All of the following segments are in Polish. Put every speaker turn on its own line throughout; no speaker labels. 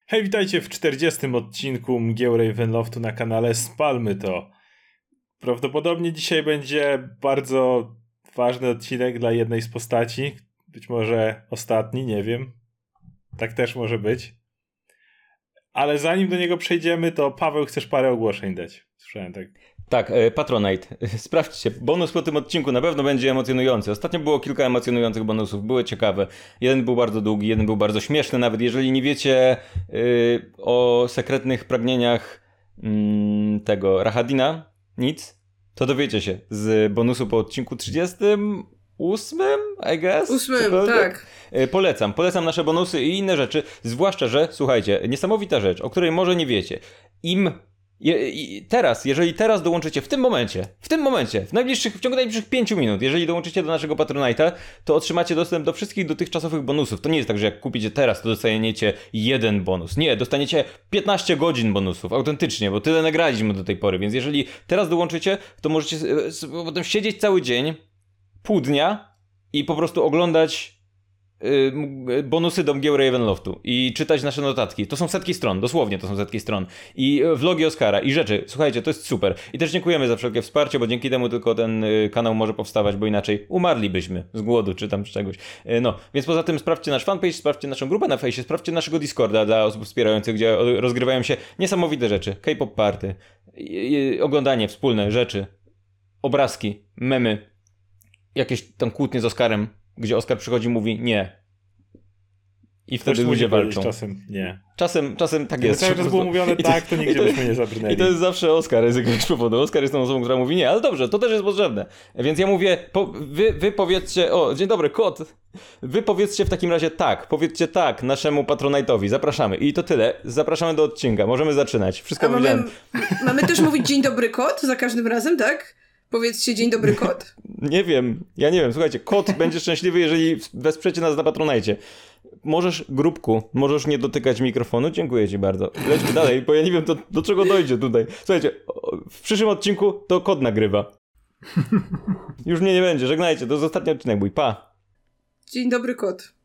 Hej, witajcie w 40. odcinku Mgieł Ravenloftu na kanale Spalmy to. Prawdopodobnie dzisiaj będzie bardzo ważny odcinek dla jednej z postaci. Być może ostatni, nie wiem. Tak też może być. Ale zanim do niego przejdziemy, to Paweł, chcesz parę ogłoszeń dać? Słyszałem tak.
Tak, Patronite. Sprawdźcie, bonus po tym odcinku na pewno będzie emocjonujący. Ostatnio było kilka emocjonujących bonusów, były ciekawe. Jeden był bardzo długi, jeden był bardzo śmieszny, nawet jeżeli nie wiecie o sekretnych pragnieniach tego Rahadina, nic, to dowiecie się z bonusu po odcinku 38, I guess?
8, tak.
Polecam nasze bonusy i inne rzeczy, zwłaszcza, że, słuchajcie, niesamowita rzecz, o której może nie wiecie. Jeżeli teraz dołączycie w tym momencie, w ciągu najbliższych 5 minut, jeżeli dołączycie do naszego Patronite'a, to otrzymacie dostęp do wszystkich dotychczasowych bonusów. To nie jest tak, że jak kupicie teraz, to dostaniecie jeden bonus. Nie, dostaniecie 15 godzin bonusów, autentycznie, bo tyle nagraliśmy do tej pory, więc jeżeli teraz dołączycie, to możecie potem siedzieć cały dzień, pół dnia i po prostu oglądać bonusy do Mgieł Ravenloftu i czytać nasze notatki. To są setki stron, dosłownie to są setki stron. I vlogi Oskara i rzeczy. Słuchajcie, to jest super. I też dziękujemy za wszelkie wsparcie, bo dzięki temu tylko ten kanał może powstawać, bo inaczej umarlibyśmy z głodu czy tam z czegoś. No, więc poza tym sprawdźcie nasz fanpage, sprawdźcie naszą grupę na fejsie, sprawdźcie naszego Discorda dla osób wspierających, gdzie rozgrywają się niesamowite rzeczy. K-pop party, oglądanie wspólne rzeczy, obrazki, memy, jakieś tam kłótnie z Oskarem, gdzie Oskar przychodzi i mówi nie. I wtedy ludzie walczą.
Czasem nie.
Czasem tak jest.
Cały czas było mówione tak, to nigdzie byśmy nie zabrnęli.
I to jest zawsze Oskar z jakiegoś powodu. Oskar jest tą osobą, która mówi nie, ale dobrze, to też jest potrzebne. Więc ja mówię, wy powiedzcie, dzień dobry, kot. Wy powiedzcie w takim razie tak, powiedzcie tak naszemu Patronite'owi. Zapraszamy. I to tyle. Zapraszamy do odcinka. Możemy zaczynać. Wszystko powiedziałem.
Mamy też mówić dzień dobry, kot za każdym razem, tak? Powiedzcie dzień dobry, kot.
Ja nie wiem. Słuchajcie, kot będzie szczęśliwy, jeżeli wesprzecie nas na Patronite. Możesz nie dotykać mikrofonu? Dziękuję ci bardzo. Lećmy dalej, bo ja nie wiem do czego dojdzie tutaj. Słuchajcie, w przyszłym odcinku to kot nagrywa. Już mnie nie będzie, żegnajcie, to jest ostatni odcinek mój, pa.
Dzień dobry, kot.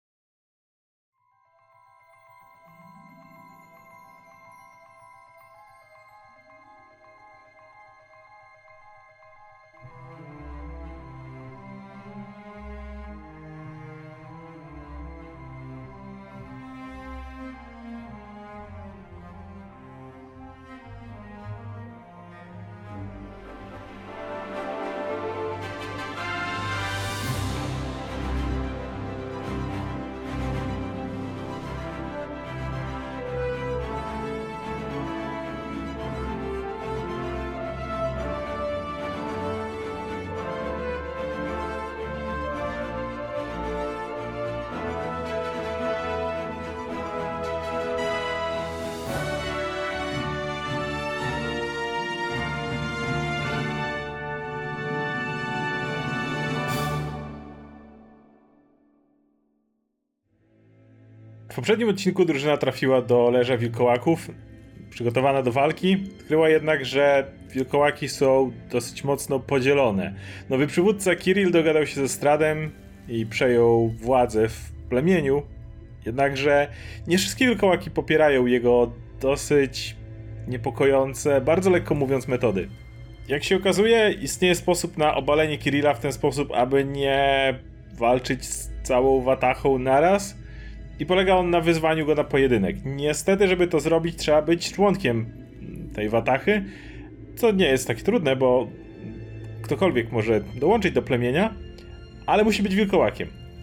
W poprzednim odcinku drużyna trafiła do Leża Wilkołaków, przygotowana do walki. Odkryła jednak, że wilkołaki są dosyć mocno podzielone. Nowy przywódca Kirill dogadał się ze Stradem i przejął władzę w plemieniu. Jednakże nie wszystkie wilkołaki popierają jego dosyć niepokojące, bardzo lekko mówiąc, metody. Jak się okazuje, istnieje sposób na obalenie Kirilla w ten sposób, aby nie walczyć z całą watachą naraz. I polega on na wyzwaniu go na pojedynek. Niestety, żeby to zrobić, trzeba być członkiem tej watachy, co nie jest takie trudne, bo ktokolwiek może dołączyć do plemienia, ale musi być wilkołakiem.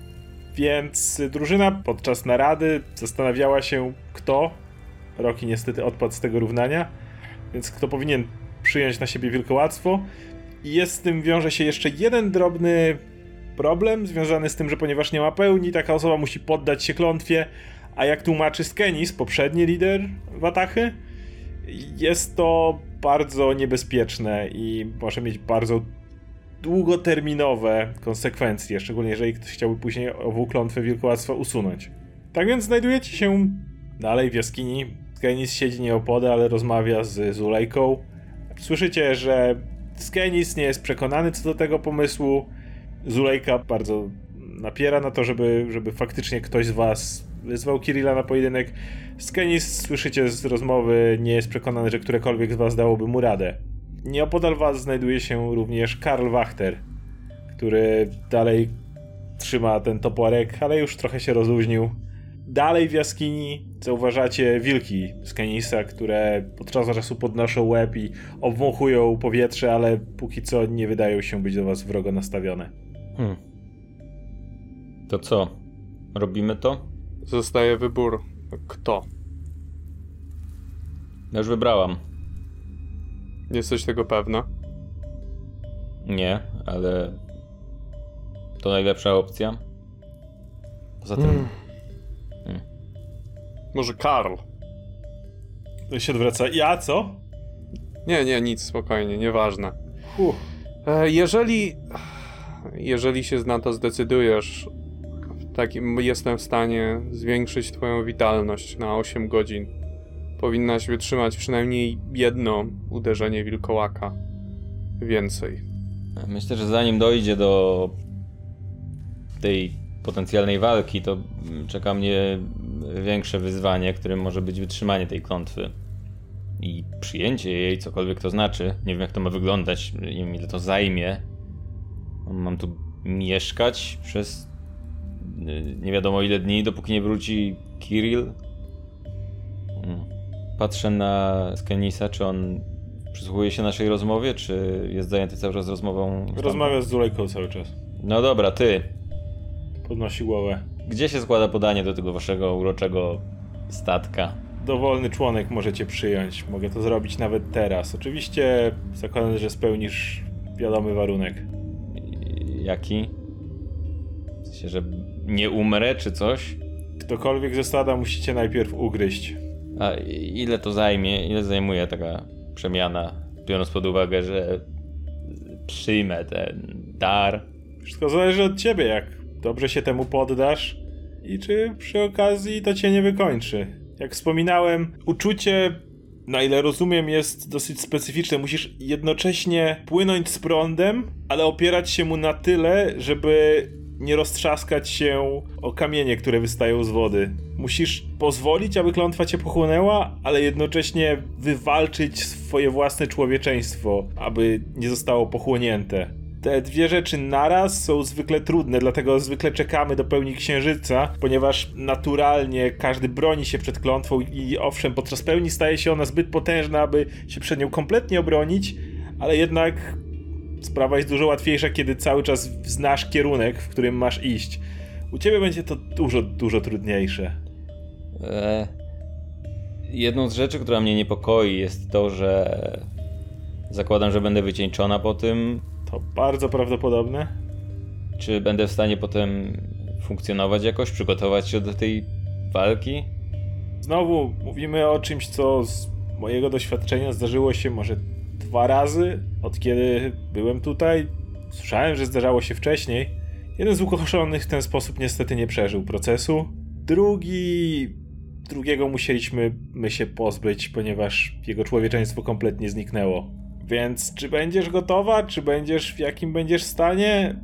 Więc drużyna podczas narady zastanawiała się, kto. Rocky niestety odpadł z tego równania, więc kto powinien przyjąć na siebie wilkołactwo. I z tym wiąże się jeszcze jeden drobny problem związany z tym, że ponieważ nie ma pełni, taka osoba musi poddać się klątwie, a jak tłumaczy Skenis, poprzedni lider watachy, jest to bardzo niebezpieczne i może mieć bardzo długoterminowe konsekwencje, szczególnie jeżeli ktoś chciałby później ową klątwę wilkołactwa usunąć. Tak więc znajdujecie się dalej w jaskini. Skenis siedzi nieopodal, ale rozmawia z Zulejką. Słyszycie, że Skenis nie jest przekonany co do tego pomysłu. Zulejka bardzo napiera na to, żeby faktycznie ktoś z was wyzwał Kirilla na pojedynek. Skenis, słyszycie z rozmowy, nie jest przekonany, że którekolwiek z was dałoby mu radę. Nieopodal was znajduje się również Karl Wachter, który dalej trzyma ten toporek, ale już trochę się rozluźnił. Dalej w jaskini zauważacie wilki Skenisa, które od czasu do czasu podnoszą łeb i obwąchują powietrze, ale póki co nie wydają się być do was wrogo nastawione.
To co? Robimy to?
Zostaje wybór. Kto?
Ja już wybrałam.
Jesteś tego pewna?
Nie, ale to najlepsza opcja. Poza tym...
Może Karl?
To się odwraca. Ja co?
Nie, nic, spokojnie, nieważne.
Uff.
Jeżeli się na to zdecydujesz, jestem w stanie zwiększyć twoją witalność na 8 godzin. Powinnaś wytrzymać przynajmniej jedno uderzenie wilkołaka. Więcej.
Myślę, że zanim dojdzie do tej potencjalnej walki, to czeka mnie większe wyzwanie, którym może być wytrzymanie tej klątwy i przyjęcie jej, cokolwiek to znaczy. Nie wiem, jak to ma wyglądać, nie wiem, ile to zajmie. Mam tu mieszkać przez nie wiadomo ile dni, dopóki nie wróci Kirill. Patrzę na Skenisa, czy on przysłuchuje się naszej rozmowie, czy jest zajęty cały czas rozmową?
Rozmawia z Zulejką cały czas.
No dobra, ty.
Podnosi głowę.
Gdzie się składa podanie do tego waszego uroczego statka?
Dowolny członek możecie przyjąć. Mogę to zrobić nawet teraz. Oczywiście zakładam, że spełnisz wiadomy warunek.
Jaki? W sensie, że nie umrę, czy coś?
Ktokolwiek ze stada musicie najpierw ugryźć.
A ile to zajmie? Ile zajmuje taka przemiana? Biorąc pod uwagę, że przyjmę ten dar.
Wszystko zależy od ciebie, jak dobrze się temu poddasz i czy przy okazji to cię nie wykończy. Jak wspominałem, uczucie, na ile rozumiem, jest dosyć specyficzne. Musisz jednocześnie płynąć z prądem, ale opierać się mu na tyle, żeby nie roztrzaskać się o kamienie, które wystają z wody. Musisz pozwolić, aby klątwa cię pochłonęła, ale jednocześnie wywalczyć swoje własne człowieczeństwo, aby nie zostało pochłonięte. Te dwie rzeczy naraz są zwykle trudne, dlatego zwykle czekamy do pełni księżyca, ponieważ naturalnie każdy broni się przed klątwą i owszem, podczas pełni staje się ona zbyt potężna, aby się przed nią kompletnie obronić, ale jednak sprawa jest dużo łatwiejsza, kiedy cały czas znasz kierunek, w którym masz iść. U ciebie będzie to dużo trudniejsze.
Jedną z rzeczy, która mnie niepokoi, jest to, że zakładam, że będę wycieńczona po tym.
To bardzo prawdopodobne.
Czy będę w stanie potem funkcjonować jakoś, przygotować się do tej walki?
Znowu mówimy o czymś, co z mojego doświadczenia zdarzyło się może 2 razy, od kiedy byłem tutaj. Słyszałem, że zdarzało się wcześniej. Jeden z ukoczonych w ten sposób niestety nie przeżył procesu. Drugiego musieliśmy się pozbyć, ponieważ jego człowieczeństwo kompletnie zniknęło. Więc czy będziesz gotowa? Czy będziesz w jakim będziesz stanie?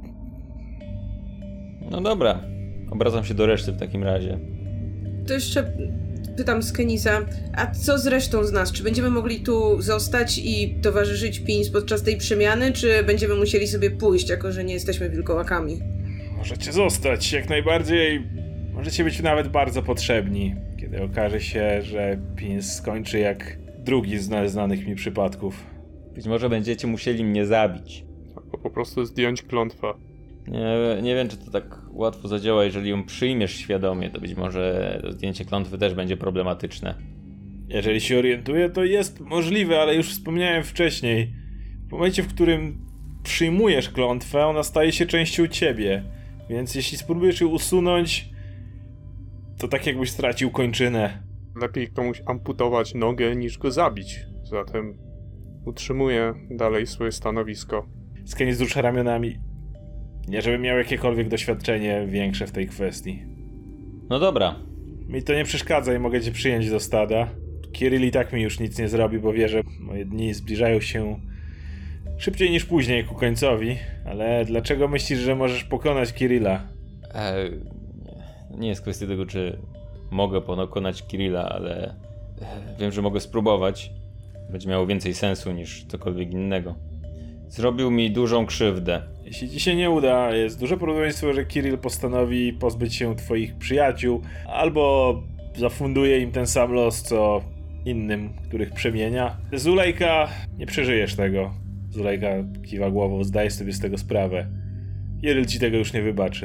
No dobra, obracam się do reszty w takim razie.
To jeszcze pytam Skenisa, a co z resztą z nas? Czy będziemy mogli tu zostać i towarzyszyć Pins podczas tej przemiany, czy będziemy musieli sobie pójść, jako że nie jesteśmy wilkołakami?
Możecie zostać, jak najbardziej. Możecie być nawet bardzo potrzebni, kiedy okaże się, że Pins skończy jak drugi z znanych mi przypadków.
Być może będziecie musieli mnie zabić.
Albo po prostu zdjąć klątwę.
Nie wiem, czy to tak łatwo zadziała. Jeżeli ją przyjmiesz świadomie, to być może zdjęcie klątwy też będzie problematyczne.
Jeżeli się orientuję, to jest możliwe, ale już wspomniałem wcześniej. W momencie, w którym przyjmujesz klątwę, ona staje się częścią ciebie. Więc jeśli spróbujesz ją usunąć, to tak jakbyś stracił kończynę.
Lepiej komuś amputować nogę, niż go zabić. Zatem utrzymuję dalej swoje stanowisko.
Skenis wzrusza ramionami. Nie żebym miał jakiekolwiek doświadczenie większe w tej kwestii.
No dobra.
Mi to nie przeszkadza i mogę cię przyjąć do stada. Kirill i tak mi już nic nie zrobi, bo wie, że moje dni zbliżają się szybciej niż później ku końcowi. Ale dlaczego myślisz, że możesz pokonać Kirilla?
Nie jest kwestia tego, czy mogę pokonać Kirilla, ale wiem, że mogę spróbować. Będzie miało więcej sensu niż cokolwiek innego. Zrobił mi dużą krzywdę.
Jeśli ci się nie uda, jest duże prawdopodobieństwo, że Kirill postanowi pozbyć się twoich przyjaciół, albo zafunduje im ten sam los, co innym, których przemienia. Zulejka, nie przeżyjesz tego. Zulejka kiwa głową, zdaje sobie z tego sprawę. Kirill ci tego już nie wybaczy.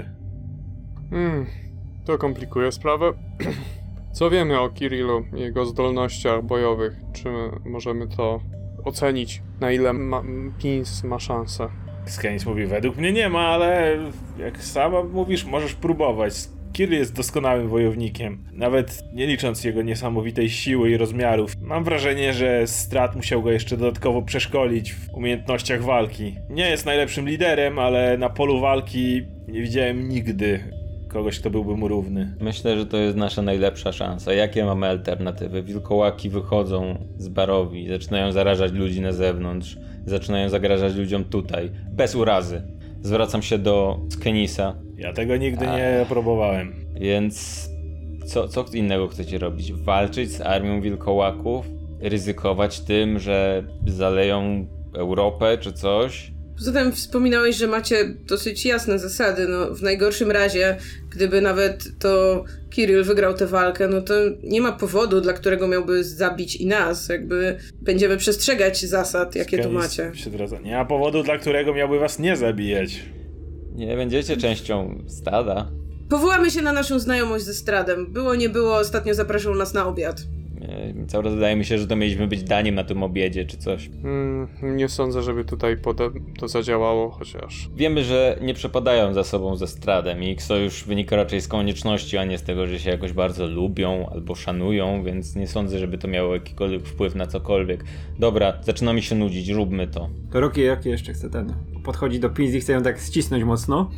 To komplikuje sprawę. Co wiemy o Kirillu i jego zdolnościach bojowych? Czy możemy to ocenić? Na ile Pins ma szansę?
Skenis mówi, według mnie nie ma, ale jak sama mówisz, możesz próbować. Kirill jest doskonałym wojownikiem, nawet nie licząc jego niesamowitej siły i rozmiarów. Mam wrażenie, że Strat musiał go jeszcze dodatkowo przeszkolić w umiejętnościach walki. Nie jest najlepszym liderem, ale na polu walki nie widziałem nigdy kogoś, kto byłby mu równy.
Myślę, że to jest nasza najlepsza szansa. Jakie mamy alternatywy? Wilkołaki wychodzą z barowi, zaczynają zarażać ludzi na zewnątrz, zaczynają zagrażać ludziom tutaj, bez urazy. Zwracam się do Skenisa.
Ja tego nigdy nie próbowałem.
Więc co innego chcecie robić? Walczyć z armią wilkołaków? Ryzykować tym, że zaleją Europę czy coś?
Poza tym wspominałeś, że macie dosyć jasne zasady. No, w najgorszym razie, gdyby nawet to Kirill wygrał tę walkę, no to nie ma powodu, dla którego miałby zabić i nas. Jakby będziemy przestrzegać zasad, jakie tu macie.
Nie ma powodu, dla którego miałby was nie zabijać.
Nie będziecie częścią stada.
Powołamy się na naszą znajomość ze Stradem. Było nie było, ostatnio zapraszał nas na obiad.
Cały czas wydaje mi się, że to mieliśmy być daniem na tym obiedzie czy coś.
Nie sądzę, żeby tutaj to zadziałało, chociaż...
Wiemy, że nie przepadają za sobą ze Stradem i ich sojusz wynika raczej z konieczności, a nie z tego, że się jakoś bardzo lubią albo szanują, więc nie sądzę, żeby to miało jakikolwiek wpływ na cokolwiek. Dobra, zaczyna mi się nudzić, róbmy to.
To Rocky jaki jeszcze chce ten? Podchodzi do Pins i chce ją tak ścisnąć mocno.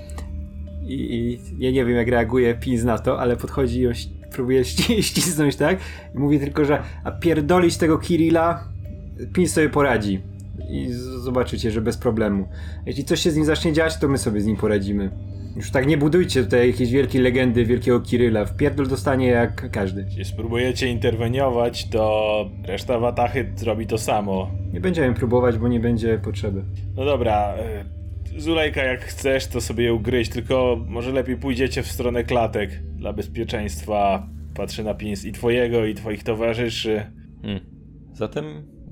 I ja nie wiem, jak reaguje Pins na to, ale podchodzi i ją próbuje ścisnąć, tak? I mówi tylko, że a pierdolić tego Kirilla, Pins sobie poradzi. I zobaczycie, że bez problemu. Jeśli coś się z nim zacznie dziać, to my sobie z nim poradzimy. Już tak nie budujcie tutaj jakiejś wielkiej legendy wielkiego Kirilla. Wpierdol dostanie jak każdy.
Jeśli spróbujecie interweniować, to reszta Watachy zrobi to samo.
Nie będziemy próbować, bo nie będzie potrzeby.
No dobra, Zulejka, jak chcesz, to sobie ją gryź, tylko może lepiej pójdziecie w stronę klatek dla bezpieczeństwa. Patrzę na Pins i twojego, i twoich towarzyszy.
Zatem,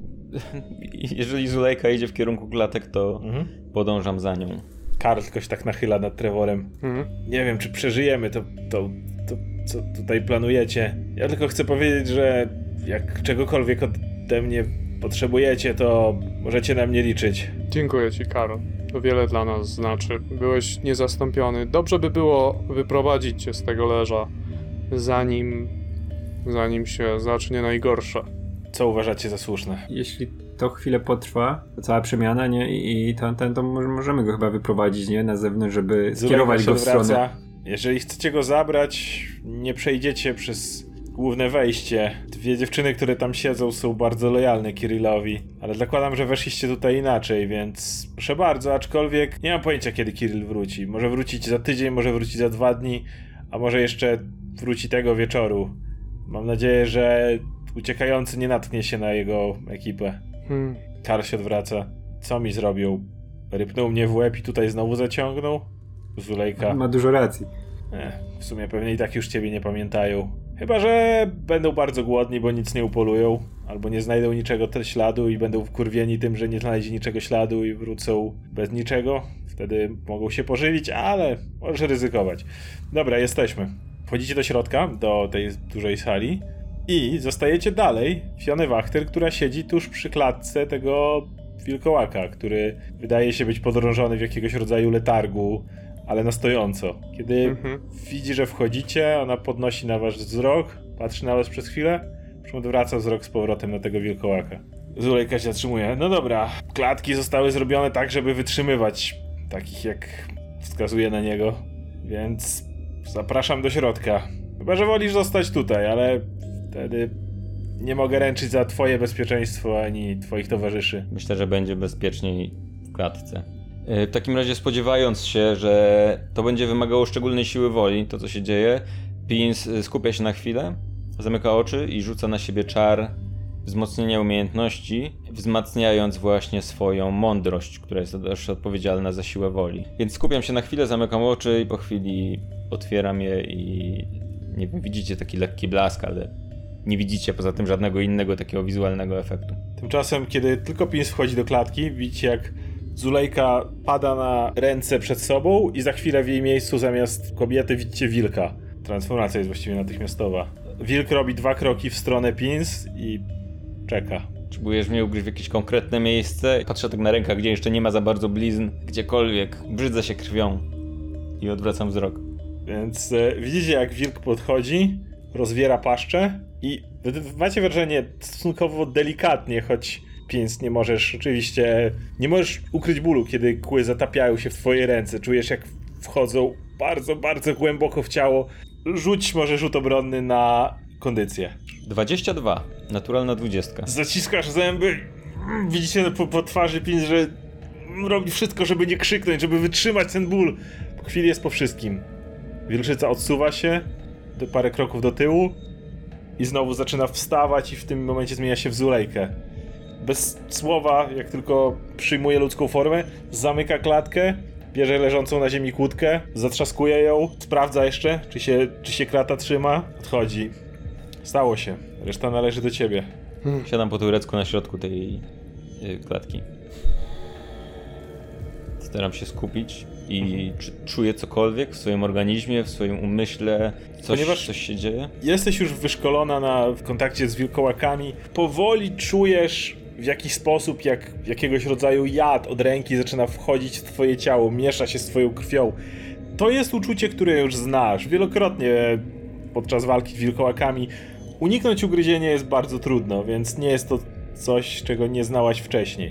jeżeli Zulejka idzie w kierunku klatek, to podążam za nią.
Karl tylko się tak nachyla nad Trevorem. Nie wiem, czy przeżyjemy to, co tutaj planujecie. Ja tylko chcę powiedzieć, że jak czegokolwiek ode mnie potrzebujecie, to możecie na mnie liczyć.
Dziękuję ci, Karol. To wiele dla nas znaczy. Byłeś niezastąpiony. Dobrze by było wyprowadzić cię z tego leża, zanim się zacznie najgorsze.
Co uważacie za słuszne?
Jeśli to chwilę potrwa, to cała przemiana, nie? I to możemy go chyba wyprowadzić, nie? Na zewnątrz, żeby skierować go w stronę.
Jeżeli chcecie go zabrać, nie przejdziecie przez główne wejście. Dwie dziewczyny, które tam siedzą, są bardzo lojalne Kirillowi, ale zakładam, że weszliście tutaj inaczej, więc proszę bardzo, aczkolwiek nie mam pojęcia, kiedy Kirill wróci. Może wrócić za tydzień, może wrócić za 2 dni, a może jeszcze wróci tego wieczoru. Mam nadzieję, że uciekający nie natknie się na jego ekipę. Karl się odwraca. Co mi zrobił? Rypnął mnie w łeb i tutaj znowu zaciągnął? Zulejka.
Ma dużo racji.
W sumie pewnie i tak już ciebie nie pamiętają. Chyba że będą bardzo głodni, bo nic nie upolują, albo nie znajdą niczego śladu i będą wkurwieni tym, że nie znaleźli niczego śladu i wrócą bez niczego. Wtedy mogą się pożywić, ale możesz ryzykować. Dobra, jesteśmy. Wchodzicie do środka, do tej dużej sali i zostajecie dalej Fionę Wachter, która siedzi tuż przy klatce tego wilkołaka, który wydaje się być podrążony w jakiegoś rodzaju letargu, ale na stojąco. Kiedy widzi, że wchodzicie, ona podnosi na was wzrok, patrzy na was przez chwilę, potem odwraca wzrok z powrotem na tego wilkołaka. Zulejka się zatrzymuje. No dobra, klatki zostały zrobione tak, żeby wytrzymywać takich, jak wskazuje na niego, więc zapraszam do środka. Chyba że wolisz zostać tutaj, ale wtedy nie mogę ręczyć za twoje bezpieczeństwo ani twoich towarzyszy.
Myślę, że będzie bezpieczniej w klatce. W takim razie, spodziewając się, że to będzie wymagało szczególnej siły woli, to co się dzieje, Pins skupia się na chwilę, zamyka oczy i rzuca na siebie czar wzmocnienia umiejętności, wzmacniając właśnie swoją mądrość, która jest też odpowiedzialna za siłę woli. Więc skupiam się na chwilę, zamykam oczy i po chwili otwieram je i nie wiem, widzicie taki lekki blask, ale nie widzicie poza tym żadnego innego takiego wizualnego efektu.
Tymczasem, kiedy tylko Pins wchodzi do klatki, widzicie jak Zulejka pada na ręce przed sobą i za chwilę w jej miejscu zamiast kobiety widzicie wilka. Transformacja jest właściwie natychmiastowa. Wilk robi 2 kroki w stronę Pins i czeka.
Próbujesz mnie ugryźć w jakieś konkretne miejsce. Patrzę tak na rękach, gdzie jeszcze nie ma za bardzo blizn. Gdziekolwiek. Brzydzę się krwią. I odwracam wzrok.
Więc widzicie jak wilk podchodzi, rozwiera paszczę i macie wrażenie stosunkowo delikatnie, choć Pins nie możesz oczywiście, nie możesz ukryć bólu, kiedy kły zatapiają się w twojej ręce. Czujesz jak wchodzą bardzo, bardzo głęboko w ciało. Rzuć może rzut obronny na kondycję.
22. Naturalna 20.
Zaciskasz zęby. Widzicie po twarzy Pins, że robi wszystko, żeby nie krzyknąć, żeby wytrzymać ten ból. Po chwili jest po wszystkim. Wilczyca odsuwa się parę kroków do tyłu i znowu zaczyna wstawać i w tym momencie zmienia się w Zulejkę. Bez słowa, jak tylko przyjmuje ludzką formę, zamyka klatkę, bierze leżącą na ziemi kłódkę, zatrzaskuje ją, sprawdza jeszcze, czy się krata trzyma, odchodzi. Stało się. Reszta należy do ciebie.
Siadam po turecku na środku tej klatki. Staram się skupić i czy czuję cokolwiek w swoim organizmie, w swoim umyśle, coś się dzieje?
Jesteś już wyszkolona w kontakcie z wilkołakami. Powoli czujesz w jakiś sposób, jak jakiegoś rodzaju jad od ręki zaczyna wchodzić w twoje ciało, miesza się z twoją krwią. To jest uczucie, które już znasz. Wielokrotnie podczas walki z wilkołakami uniknąć ugryzienia jest bardzo trudno, więc nie jest to coś, czego nie znałaś wcześniej.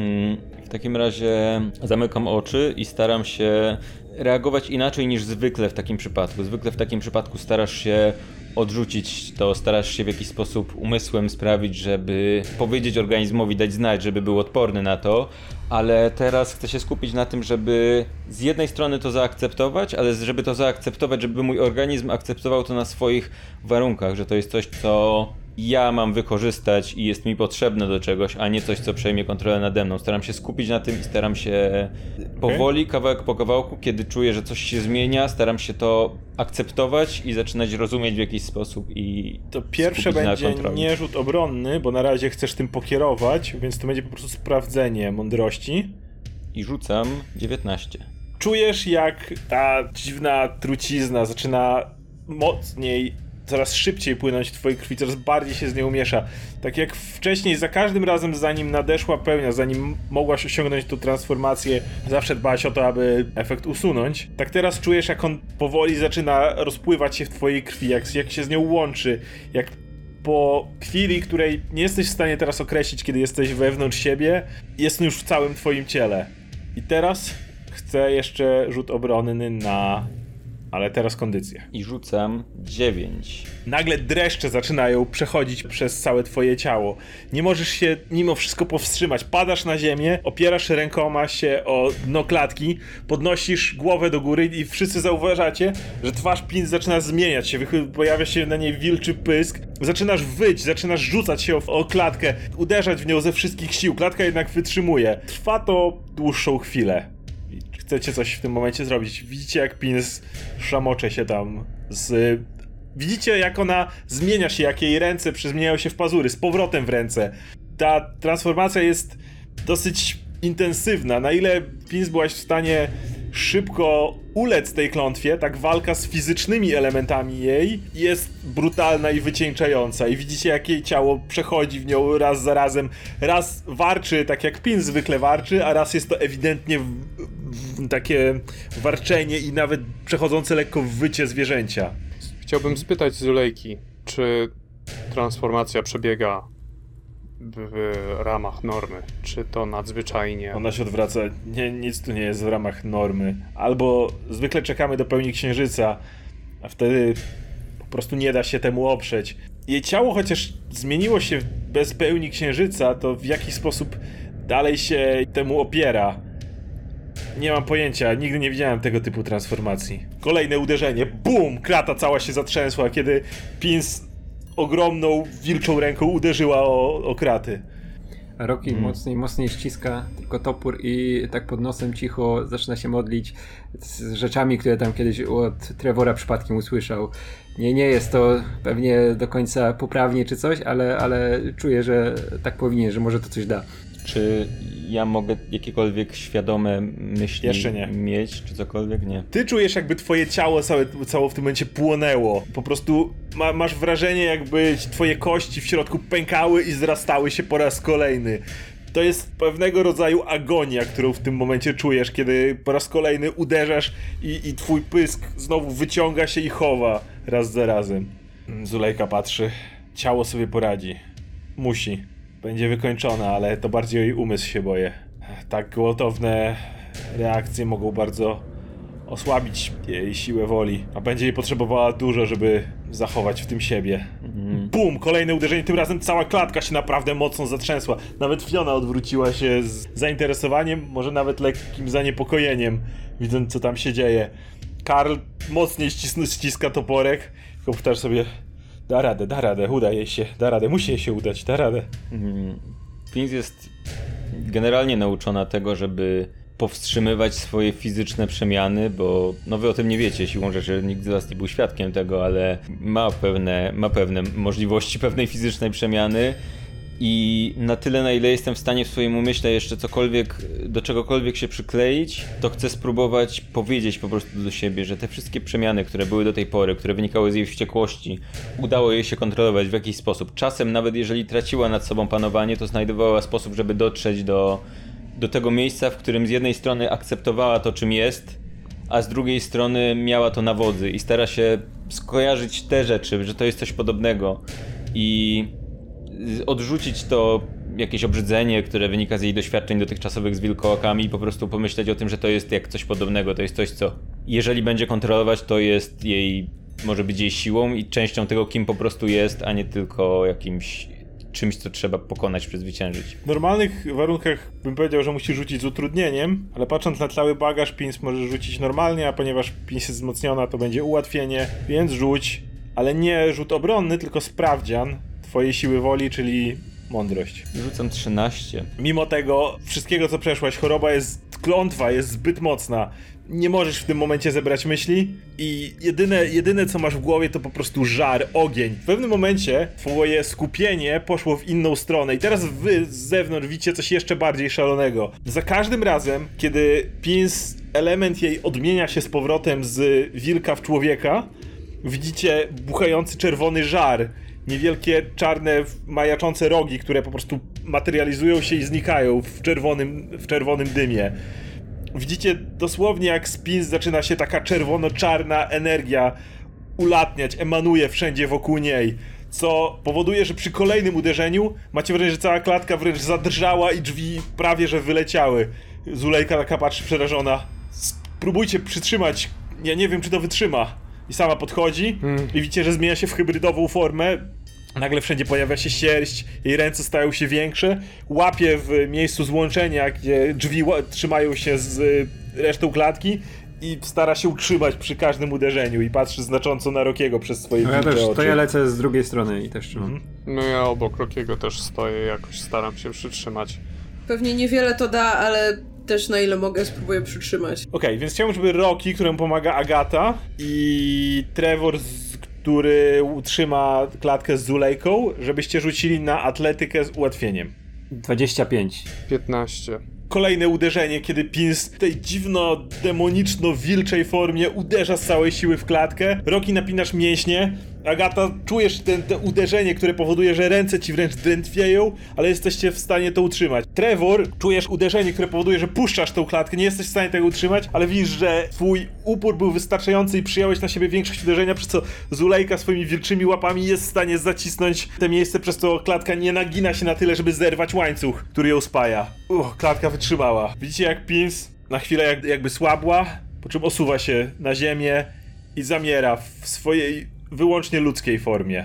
W takim razie zamykam oczy i staram się reagować inaczej niż zwykle w takim przypadku. Zwykle w takim przypadku starasz się odrzucić to, starasz się w jakiś sposób umysłem sprawić, żeby powiedzieć organizmowi, dać znać, żeby był odporny na to, ale teraz chcę się skupić na tym, żeby z jednej strony to zaakceptować, ale żeby to zaakceptować, żeby mój organizm akceptował to na swoich warunkach, że to jest coś, co ja mam wykorzystać i jest mi potrzebne do czegoś, a nie coś, co przejmie kontrolę nade mną. Staram się skupić na tym i staram się powoli, kawałek po kawałku, kiedy czuję, że coś się zmienia, staram się to akceptować i zaczynać rozumieć w jakiś sposób i
to pierwsze będzie nie rzut obronny, bo na razie chcesz tym pokierować, więc to będzie po prostu sprawdzenie mądrości.
I rzucam 19.
Czujesz, jak ta dziwna trucizna zaczyna mocniej, coraz szybciej płynąć w twojej krwi, coraz bardziej się z nią miesza. Tak jak wcześniej, za każdym razem, zanim nadeszła pełnia, zanim mogłaś osiągnąć tą transformację, zawsze dbałaś o to, aby efekt usunąć. Tak teraz czujesz, jak on powoli zaczyna rozpływać się w twojej krwi, jak się z nią łączy, jak po chwili, której nie jesteś w stanie teraz określić, kiedy jesteś wewnątrz siebie, jest on już w całym twoim ciele. I teraz chcę jeszcze rzut obronny na... ale teraz kondycję.
I rzucam 9.
Nagle dreszcze zaczynają przechodzić przez całe twoje ciało. Nie możesz się mimo wszystko powstrzymać. Padasz na ziemię, opierasz rękoma się o dno klatki, podnosisz głowę do góry i wszyscy zauważacie, że twarz Pins zaczyna zmieniać się. Pojawia się na niej wilczy pysk. Zaczynasz wyć, zaczynasz rzucać się o klatkę, uderzać w nią ze wszystkich sił. Klatka jednak wytrzymuje. Trwa to dłuższą chwilę. Chcecie coś w tym momencie zrobić. Widzicie, jak Pins szamocze się tam z... Widzicie, jak ona zmienia się, jak jej ręce przemieniają się w pazury, z powrotem w ręce. Ta transformacja jest dosyć intensywna. Na ile Pins byłaś w stanie szybko ulec tej klątwie, tak walka z fizycznymi elementami jej jest brutalna i wycieńczająca. I widzicie, jak jej ciało przechodzi w nią raz za razem. Raz warczy, tak jak Pins zwykle warczy, a raz jest to ewidentnie takie warczenie i nawet przechodzące lekko w wycie zwierzęcia.
Chciałbym spytać Zulejki, czy transformacja przebiega w ramach normy? Czy to nadzwyczajnie?
Ona się odwraca. Nie, nic tu nie jest w ramach normy. Albo zwykle czekamy do pełni księżyca, a wtedy po prostu nie da się temu oprzeć. Jej ciało, chociaż zmieniło się bez pełni księżyca, to w jakiś sposób dalej się temu opiera. Nie mam pojęcia, nigdy nie widziałem tego typu transformacji. Kolejne uderzenie, bum! Klata cała się zatrzęsła, kiedy Pins ogromną, wilczą ręką uderzyła o kraty.
A Rocky mocniej ściska tylko topór i tak pod nosem cicho zaczyna się modlić z rzeczami, które tam kiedyś od Trevora przypadkiem usłyszał. Nie jest to pewnie do końca poprawnie czy coś, ale czuję, że tak powinien, że może to coś da.
Czy ja mogę jakiekolwiek świadome myśli
Jeszcze nie.
mieć, czy cokolwiek? Nie.
Ty czujesz, jakby twoje ciało całe w tym momencie płonęło. Po prostu masz wrażenie, jakby twoje kości w środku pękały i zrastały się po raz kolejny. To jest pewnego rodzaju agonia, którą w tym momencie czujesz, kiedy po raz kolejny uderzasz i twój pysk znowu wyciąga się i chowa raz za razem. Zulejka patrzy. Ciało sobie poradzi. Musi. Będzie wykończona, ale to bardziej o jej umysł się boję. Tak gwałtowne reakcje mogą bardzo osłabić jej siłę woli, a będzie jej potrzebowała dużo, żeby zachować w tym siebie. Bum! Kolejne uderzenie, tym razem cała klatka się naprawdę mocno zatrzęsła. Nawet Fiona odwróciła się z zainteresowaniem, może nawet lekkim zaniepokojeniem, widząc co tam się dzieje. Karl mocniej ściska toporek, tylko powtarza sobie: da radę, uda jej się, da radę, musi jej się udać, da radę.
Pins jest generalnie nauczona tego, żeby powstrzymywać swoje fizyczne przemiany, bo no wy o tym nie wiecie, siłą rzeczy nikt z was nie był świadkiem tego, ale ma pewne możliwości pewnej fizycznej przemiany i na tyle, na ile jestem w stanie w swoim umyśle jeszcze do czegokolwiek się przykleić, to chcę spróbować powiedzieć po prostu do siebie, że te wszystkie przemiany, które były do tej pory, które wynikały z jej wściekłości, udało jej się kontrolować w jakiś sposób. Czasem nawet jeżeli traciła nad sobą panowanie, to znajdowała sposób, żeby dotrzeć do tego miejsca, w którym z jednej strony akceptowała to, czym jest, a z drugiej strony miała to na wodzy i stara się skojarzyć te rzeczy, że to jest coś podobnego i odrzucić to jakieś obrzydzenie, które wynika z jej doświadczeń dotychczasowych z wilkołakami i po prostu pomyśleć o tym, że to jest jak coś podobnego, to jest coś, co jeżeli będzie kontrolować, to jest może być jej siłą i częścią tego, kim po prostu jest, a nie tylko czymś, co trzeba pokonać, przezwyciężyć.
W normalnych warunkach bym powiedział, że musi rzucić z utrudnieniem, ale patrząc na cały bagaż, Pins może rzucić normalnie, a ponieważ Pins jest wzmocniona, to będzie ułatwienie, więc rzuć, ale nie rzut obronny, tylko sprawdzian twojej siły woli, czyli mądrość.
Rzucam 13.
Mimo tego wszystkiego, co przeszłaś, klątwa jest zbyt mocna. Nie możesz w tym momencie zebrać myśli i jedyne co masz w głowie to po prostu żar, ogień. W pewnym momencie twoje skupienie poszło w inną stronę i teraz wy z zewnątrz widzicie coś jeszcze bardziej szalonego. Za każdym razem, kiedy Pins, element jej odmienia się z powrotem z wilka w człowieka, widzicie buchający czerwony żar. Niewielkie, czarne, majaczące rogi, które po prostu materializują się i znikają w czerwonym dymie. Widzicie dosłownie, jak z Pins zaczyna się taka czerwono-czarna energia ulatniać, emanuje wszędzie wokół niej, co powoduje, że przy kolejnym uderzeniu macie wrażenie, że cała klatka wręcz zadrżała i drzwi prawie że wyleciały. Zulejka taka patrzy przerażona. Spróbujcie przytrzymać, ja nie wiem, czy to wytrzyma. I sama podchodzi i widzicie, że zmienia się w hybrydową formę. Nagle wszędzie pojawia się sierść, jej ręce stają się większe, łapie w miejscu złączenia, gdzie drzwi trzymają się z resztą klatki i stara się utrzymać przy każdym uderzeniu i patrzy znacząco na Rockiego przez swoje
ja też,
oczy.
to ja lecę z drugiej strony i też trzymam.
No ja obok Rockiego też stoję, jakoś staram się przytrzymać.
Pewnie niewiele to da, ale też na ile mogę spróbuję przytrzymać.
Okej, więc chciałbym, żeby Rocky, któremu pomaga Agata, i Trevor, który utrzyma klatkę z Zulejką, żebyście rzucili na atletykę z ułatwieniem.
25.
15.
Kolejne uderzenie, kiedy Pins w tej dziwno-demoniczno-wilczej formie uderza z całej siły w klatkę. Rocky, napinasz mięśnie. Agata, czujesz te uderzenie, które powoduje, że ręce ci wręcz drętwieją, ale jesteście w stanie to utrzymać. Trevor, czujesz uderzenie, które powoduje, że puszczasz tą klatkę, nie jesteś w stanie tego utrzymać, ale widzisz, że twój upór był wystarczający i przyjąłeś na siebie większość uderzenia, przez co Zulejka swoimi wilczymi łapami jest w stanie zacisnąć te miejsce, przez co klatka nie nagina się na tyle, żeby zerwać łańcuch, który ją spaja. Klatka wytrzymała. Widzicie, jak Pins na chwilę jakby słabła, po czym osuwa się na ziemię i zamiera w swojej wyłącznie ludzkiej formie.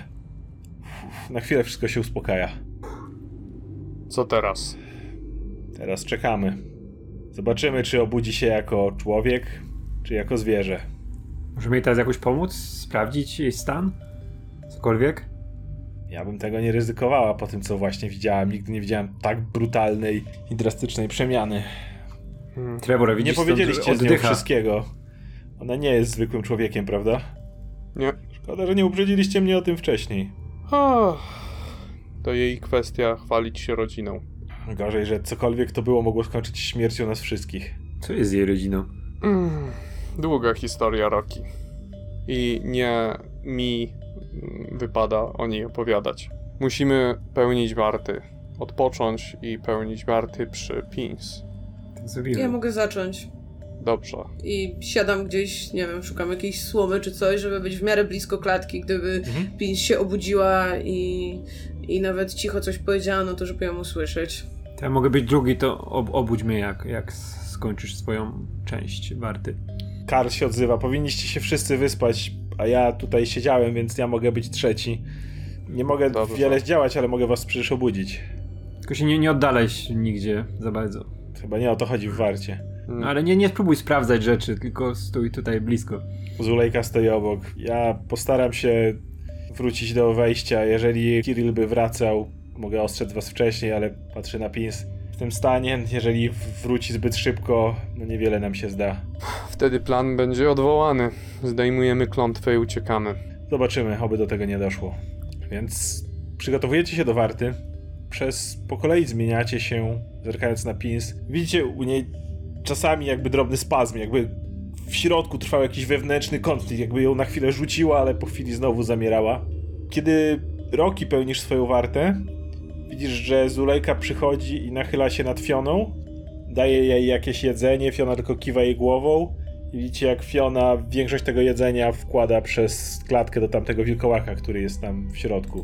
Na chwilę wszystko się uspokaja.
Co teraz?
Teraz czekamy. Zobaczymy, czy obudzi się jako człowiek, czy jako zwierzę.
Możemy jej teraz jakoś pomóc? Sprawdzić jej stan? Cokolwiek?
Ja bym tego nie ryzykowała po tym, co właśnie widziałem. Nigdy nie widziałem tak brutalnej i drastycznej przemiany.
Trevor, widzisz,
Nie powiedzieliście
stąd
z nią
oddycha.
wszystkiego. Ona nie jest zwykłym człowiekiem, prawda?
Nie.
Szkoda, że nie uprzedziliście mnie o tym wcześniej.
To jej kwestia chwalić się rodziną.
Gorzej, że cokolwiek to było, mogło skończyć śmiercią nas wszystkich.
Co jest z jej rodziną?
Długa historia, Rocky. I nie mi wypada o niej opowiadać. Musimy pełnić warty. Odpocząć i pełnić warty przy Pins.
Tak zrobimy.
Ja mogę zacząć.
Dobrze.
I siadam gdzieś, nie wiem, szukam jakiejś słomy czy coś, żeby być w miarę blisko klatki, gdyby Pins się obudziła i nawet cicho coś powiedziała, no to żeby ją usłyszeć.
To ja mogę być drugi, to obudź mnie jak skończysz swoją część warty.
Karl się odzywa. Powinniście się wszyscy wyspać, a ja tutaj siedziałem, więc ja mogę być trzeci. Nie mogę
Dobrze.
wiele zdziałać, ale mogę was przecież obudzić.
Tylko się nie oddalaj się nigdzie za bardzo.
Chyba nie o to chodzi w warcie.
No, ale nie spróbuj sprawdzać rzeczy, tylko stój tutaj blisko.
Zulejka stoi obok. Ja postaram się wrócić do wejścia. Jeżeli Kirill by wracał, mogę ostrzec was wcześniej, ale patrzę na Pins. W tym stanie, jeżeli wróci zbyt szybko, no niewiele nam się zda.
Wtedy plan będzie odwołany. Zdejmujemy klątwę i uciekamy.
Zobaczymy, oby do tego nie doszło. Więc przygotowujecie się do warty. Po kolei zmieniacie się, zerkając na Pins. Widzicie u niej czasami jakby drobny spazm, jakby w środku trwał jakiś wewnętrzny konflikt, jakby ją na chwilę rzuciła, ale po chwili znowu zamierała. Kiedy Rocky pełnisz swoją wartę, widzisz, że Zulejka przychodzi i nachyla się nad Fioną, daje jej jakieś jedzenie, Fiona tylko kiwa jej głową i widzicie, jak Fiona większość tego jedzenia wkłada przez klatkę do tamtego wilkołaka, który jest tam w środku.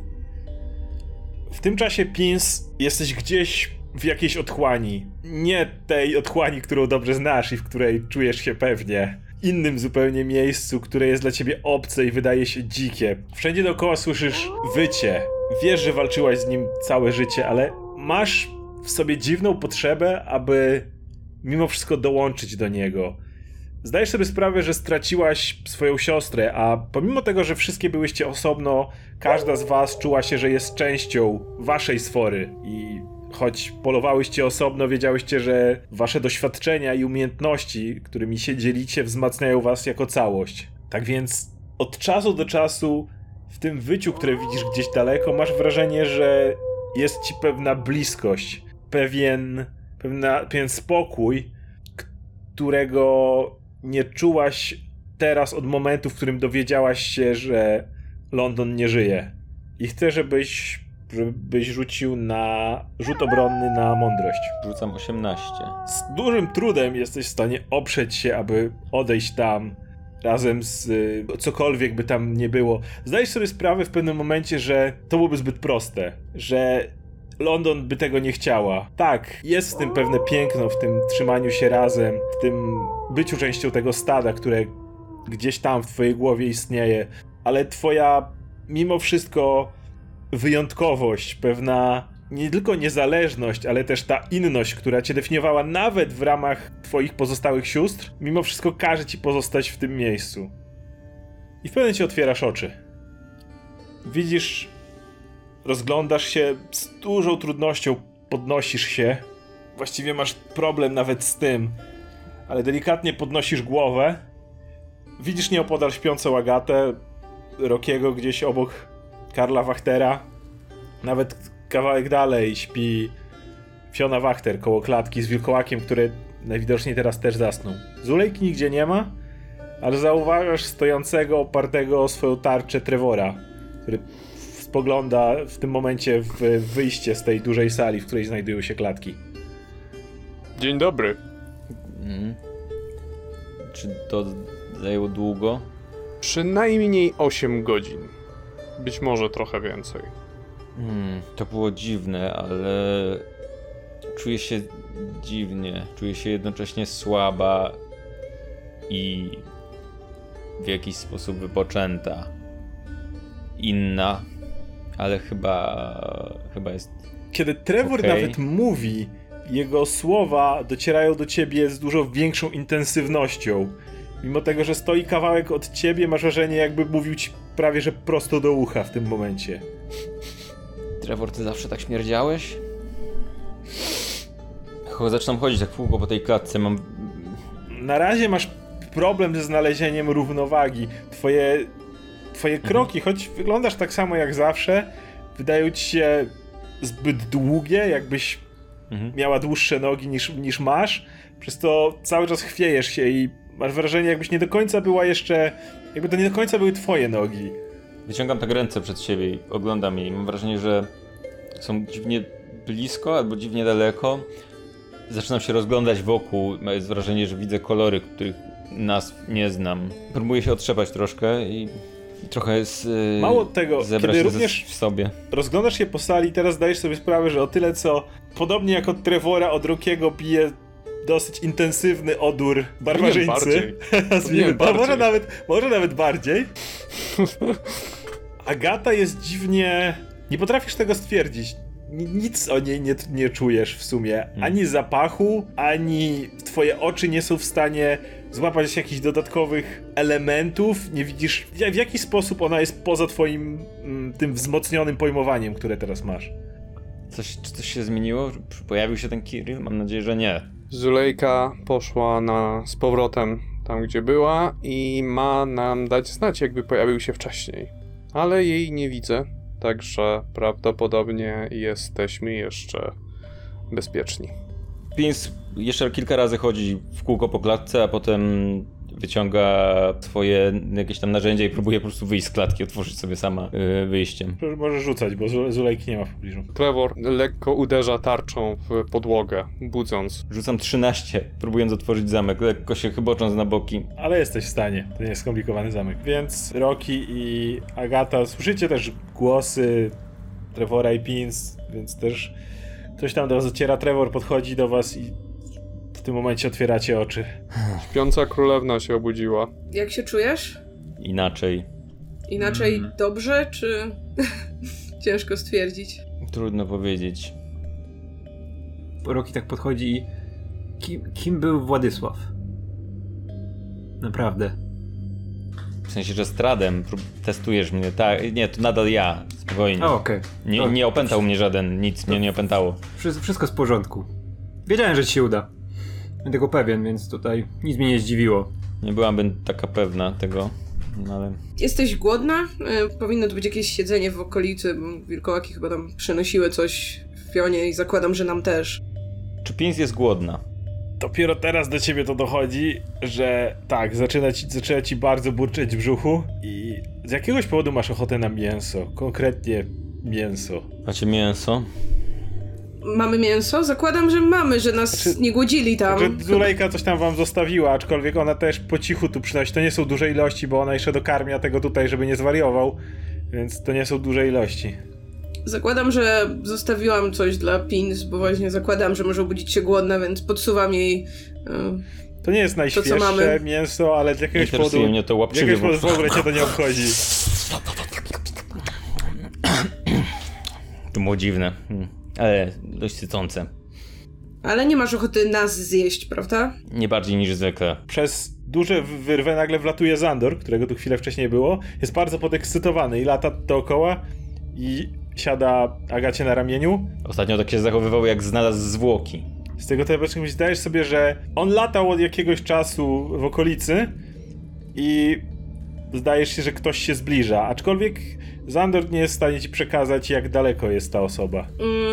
W tym czasie, Pins, jesteś gdzieś w jakiejś otchłani. Nie tej otchłani, którą dobrze znasz i w której czujesz się pewnie. Innym zupełnie miejscu, które jest dla ciebie obce i wydaje się dzikie. Wszędzie dookoła słyszysz wycie. Wiesz, że walczyłaś z nim całe życie, ale masz w sobie dziwną potrzebę, aby mimo wszystko dołączyć do niego. Zdajesz sobie sprawę, że straciłaś swoją siostrę, a pomimo tego, że wszystkie byłyście osobno, każda z was czuła się, że jest częścią waszej sfory i choć polowałyście osobno, wiedziałyście, że wasze doświadczenia i umiejętności, którymi się dzielicie, wzmacniają was jako całość. Tak więc od czasu do czasu w tym wyciu, które widzisz gdzieś daleko, masz wrażenie, że jest ci pewna bliskość, pewien spokój, którego nie czułaś teraz od momentu, w którym dowiedziałaś się, że London nie żyje. I chcę, żebyś rzucił na rzut obronny na mądrość.
Rzucam 18.
Z dużym trudem jesteś w stanie oprzeć się, aby odejść tam razem z cokolwiek by tam nie było. Zdajesz sobie sprawę w pewnym momencie, że to byłoby zbyt proste, że London by tego nie chciała. Tak, jest w tym pewne piękno, w tym trzymaniu się razem, w tym byciu częścią tego stada, które gdzieś tam w twojej głowie istnieje, ale twoja mimo wszystko wyjątkowość, pewna nie tylko niezależność, ale też ta inność, która cię definiowała nawet w ramach twoich pozostałych sióstr, mimo wszystko każe ci pozostać w tym miejscu. I w pewnym momencie otwierasz oczy. Widzisz, rozglądasz się, z dużą trudnością podnosisz się. Właściwie masz problem nawet z tym, ale delikatnie podnosisz głowę. Widzisz nieopodal śpiącą Agatę, Rockiego gdzieś obok Karla Wachtera. Nawet kawałek dalej śpi Fiona Wachter koło klatki z wilkołakiem, który najwidoczniej teraz też zasnął. Zulejki nigdzie nie ma, ale zauważasz stojącego, opartego o swoją tarczę Trevora, który spogląda w tym momencie w wyjście z tej dużej sali, w której znajdują się klatki.
Dzień dobry.
Czy to zajęło długo?
Przynajmniej 8 godzin. Być może trochę więcej.
To było dziwne, ale czuję się dziwnie. Czuję się jednocześnie słaba i w jakiś sposób wypoczęta. Inna, ale chyba jest...
Kiedy Trevor
Okej.
nawet mówi, jego słowa docierają do ciebie z dużo większą intensywnością. Mimo tego, że stoi kawałek od ciebie, masz wrażenie, jakby mówił ci prawie że prosto do ucha w tym momencie.
Trevor, ty zawsze tak śmierdziałeś? Zaczynam chodzić tak w kółko po tej klatce, mam...
Na razie masz problem ze znalezieniem równowagi. Twoje kroki, choć wyglądasz tak samo jak zawsze, wydają ci się zbyt długie, jakbyś miała dłuższe nogi niż masz. Przez to cały czas chwiejesz się i masz wrażenie, jakbyś nie do końca była jeszcze... Jakby to nie do końca były twoje nogi.
Wyciągam tak ręce przed siebie i oglądam je i mam wrażenie, że są dziwnie blisko albo dziwnie daleko. Zaczynam się rozglądać wokół, jest wrażenie, że widzę kolory, których nazw nie znam. Próbuję się otrzepać troszkę i trochę
Mało tego,
zebrać
kiedy również
w sobie.
Rozglądasz się po sali, teraz zdajesz sobie sprawę, że o tyle co, podobnie jak od Trevora, od Rockiego bije dosyć intensywny odór barbarzyńcy. Może nawet bardziej. Agata jest dziwnie... Nie potrafisz tego stwierdzić. Nic o niej nie czujesz w sumie. Ani zapachu, ani twoje oczy nie są w stanie złapać jakichś dodatkowych elementów. Nie widzisz, w jaki sposób ona jest poza twoim tym wzmocnionym pojmowaniem, które teraz masz.
Czy coś się zmieniło? Pojawił się ten Kirill? Mam nadzieję, że nie.
Zulejka poszła z powrotem tam, gdzie była i ma nam dać znać, jakby pojawił się wcześniej. Ale jej nie widzę, także prawdopodobnie jesteśmy jeszcze bezpieczni.
Pins jeszcze kilka razy chodzi w kółko po klatce, a potem wyciąga swoje jakieś tam narzędzia i próbuje po prostu wyjść z klatki, otworzyć sobie sama wyjściem.
Możesz rzucać, bo Zulejki nie ma w pobliżu.
Trevor lekko uderza tarczą w podłogę, budząc.
Rzucam 13, próbując otworzyć zamek, lekko się chybocząc na boki.
Ale jesteś w stanie, to nie jest skomplikowany zamek. Więc Rocky i Agata, słyszycie też głosy Trevora i Pins, więc też coś tam do was dociera. Trevor podchodzi do was i w tym momencie otwieracie oczy.
Śpiąca królewna się obudziła.
Jak się czujesz?
Inaczej.
Inaczej dobrze, czy ciężko stwierdzić?
Trudno powiedzieć.
Rocky tak podchodzi i... Kim był Władysław? Naprawdę.
W sensie, że stradem testujesz mnie, tak? Nie, to nadal ja, spokojnie.
Okej.
Nie opętał mnie żaden, nic mnie nie opętało.
Wszystko z porządku. Wiedziałem, że ci się uda. Będę tego pewien, więc tutaj nic mnie nie zdziwiło.
Nie byłabym taka pewna tego, no ale...
Jesteś głodna? Powinno tu być jakieś siedzenie w okolicy, bo wilkołaki chyba tam przynosiły coś w pionie i zakładam, że nam też.
Czy Pins jest głodna?
Dopiero teraz do ciebie to dochodzi, że tak, zaczyna ci bardzo burczeć w brzuchu i z jakiegoś powodu masz ochotę na mięso, konkretnie mięso.
Macie mięso?
Mamy mięso? Zakładam, że mamy, że nas nie głodzili tam.
Zulejka coś tam wam zostawiła, aczkolwiek ona też po cichu tu przynosi. To nie są duże ilości, bo ona jeszcze dokarmia tego tutaj, żeby nie zwariował, więc to nie są duże ilości.
Zakładam, że zostawiłam coś dla Pins, bo właśnie zakładam, że może obudzić się głodna, więc podsuwam jej
to nie jest najświeższe mięso, ale z jakiegoś powodu
mnie to łapczywie,
w ogóle cię to nie obchodzi.
To było dziwne, ale dość sycące.
Ale nie masz ochoty nas zjeść, prawda?
Nie bardziej niż zwykle.
Przez duże wyrwę nagle wlatuje Zandor, którego tu chwilę wcześniej było. Jest bardzo podekscytowany i lata dookoła i siada Agacie na ramieniu.
Ostatnio tak się zachowywał, jak znalazł zwłoki.
Z tego też zdajesz sobie, że on latał od jakiegoś czasu w okolicy i zdajesz się, że ktoś się zbliża, aczkolwiek Zandor nie jest w stanie ci przekazać, jak daleko jest ta osoba.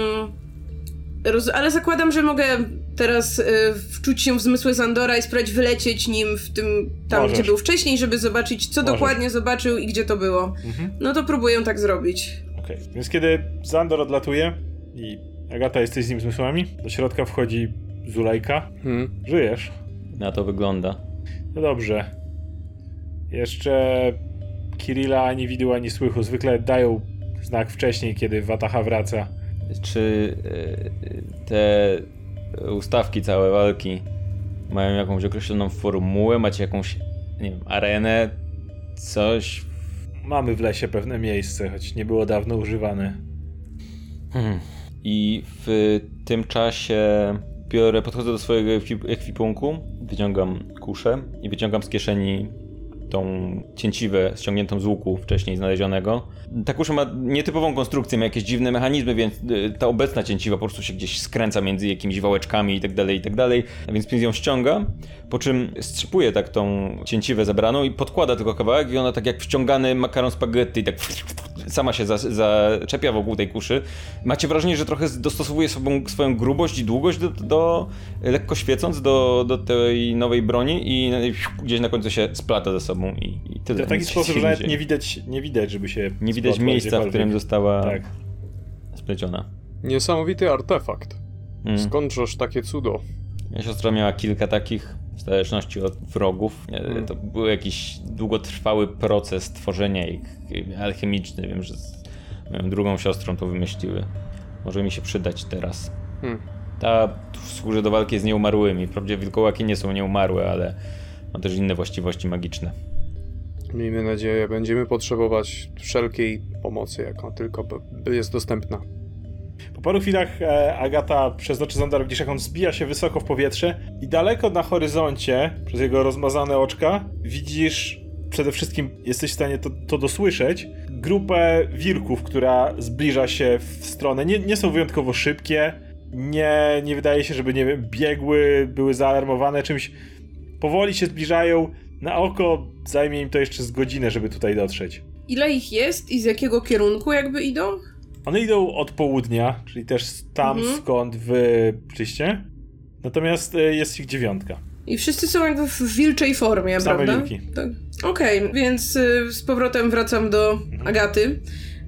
Ale zakładam, że mogę teraz wczuć się w zmysły Zandora i spróbować wylecieć nim w tym tam,
Możesz.
gdzie był wcześniej, żeby zobaczyć, co dokładnie zobaczył i gdzie to było. No to próbuję tak zrobić.
Okej. Więc kiedy Zandor odlatuje i Agata, jesteś z nim zmysłami, do środka wchodzi Zulejka. Żyjesz?
Na to wygląda.
No dobrze. Jeszcze Kirilla ani widu, ani słychu. Zwykle dają znak wcześniej, kiedy Wataha wraca.
Czy te ustawki, całe walki mają jakąś określoną formułę? Macie jakąś, nie wiem, arenę? Coś?
Mamy w lesie pewne miejsce, choć nie było dawno używane.
I w tym czasie podchodzę do swojego ekwipunku, wyciągam kuszę i wyciągam z kieszeni tą cięciwę ściągniętą z łuku wcześniej znalezionego. Ta kusza ma nietypową konstrukcję, ma jakieś dziwne mechanizmy, więc ta obecna cięciwa po prostu się gdzieś skręca między jakimiś wałeczkami i tak dalej, więc Pins ją ściąga, po czym strzypuje tak tą cięciwę zebraną i podkłada tylko kawałek i ona tak jak wciągany makaron spaghetti, tak sama się zaczepia wokół tej kuszy. Macie wrażenie, że trochę dostosowuje swoją grubość i długość lekko świecąc do tej nowej broni i gdzieś na końcu się splata ze sobą i tyle.
W taki
Nic
sposób,
się
że
nie
nawet
dzieje.
nie widać, żeby się
Nie widać
splotła
miejsca, w
gdziekolwiek.
którym została
Tak.
spleciona.
Niesamowity artefakt. Skądżeż takie cudo?
Moja siostra miała kilka takich, w zależności od wrogów. To był jakiś długotrwały proces tworzenia ich, alchemiczny. Wiem, że z moją drugą siostrą to wymyśliły. Może mi się przydać teraz. Ta służy do walki z nieumarłymi. Wprawdzie wilkołaki nie są nieumarłe, ale ma też inne właściwości magiczne.
Miejmy nadzieję, będziemy potrzebować wszelkiej pomocy, jaka tylko jest dostępna.
Po paru chwilach Agata przez noczy Zandar widzisz, jak on zbija się wysoko w powietrze i daleko na horyzoncie, przez jego rozmazane oczka, widzisz, przede wszystkim jesteś w stanie to dosłyszeć, grupę wilków, która zbliża się w stronę. Nie są wyjątkowo szybkie, nie wydaje się, żeby, nie wiem, biegły, były zaalarmowane czymś. Powoli się zbliżają, na oko zajmie im to jeszcze z godzinę, żeby tutaj dotrzeć.
Ile ich jest i z jakiego kierunku jakby idą?
One idą od południa, czyli też tam, skąd wy przyjście. Natomiast jest ich 9.
I wszyscy są jakby w wilczej formie,
Same
prawda?
wilki.
Tak. Okej, więc z powrotem wracam do Agaty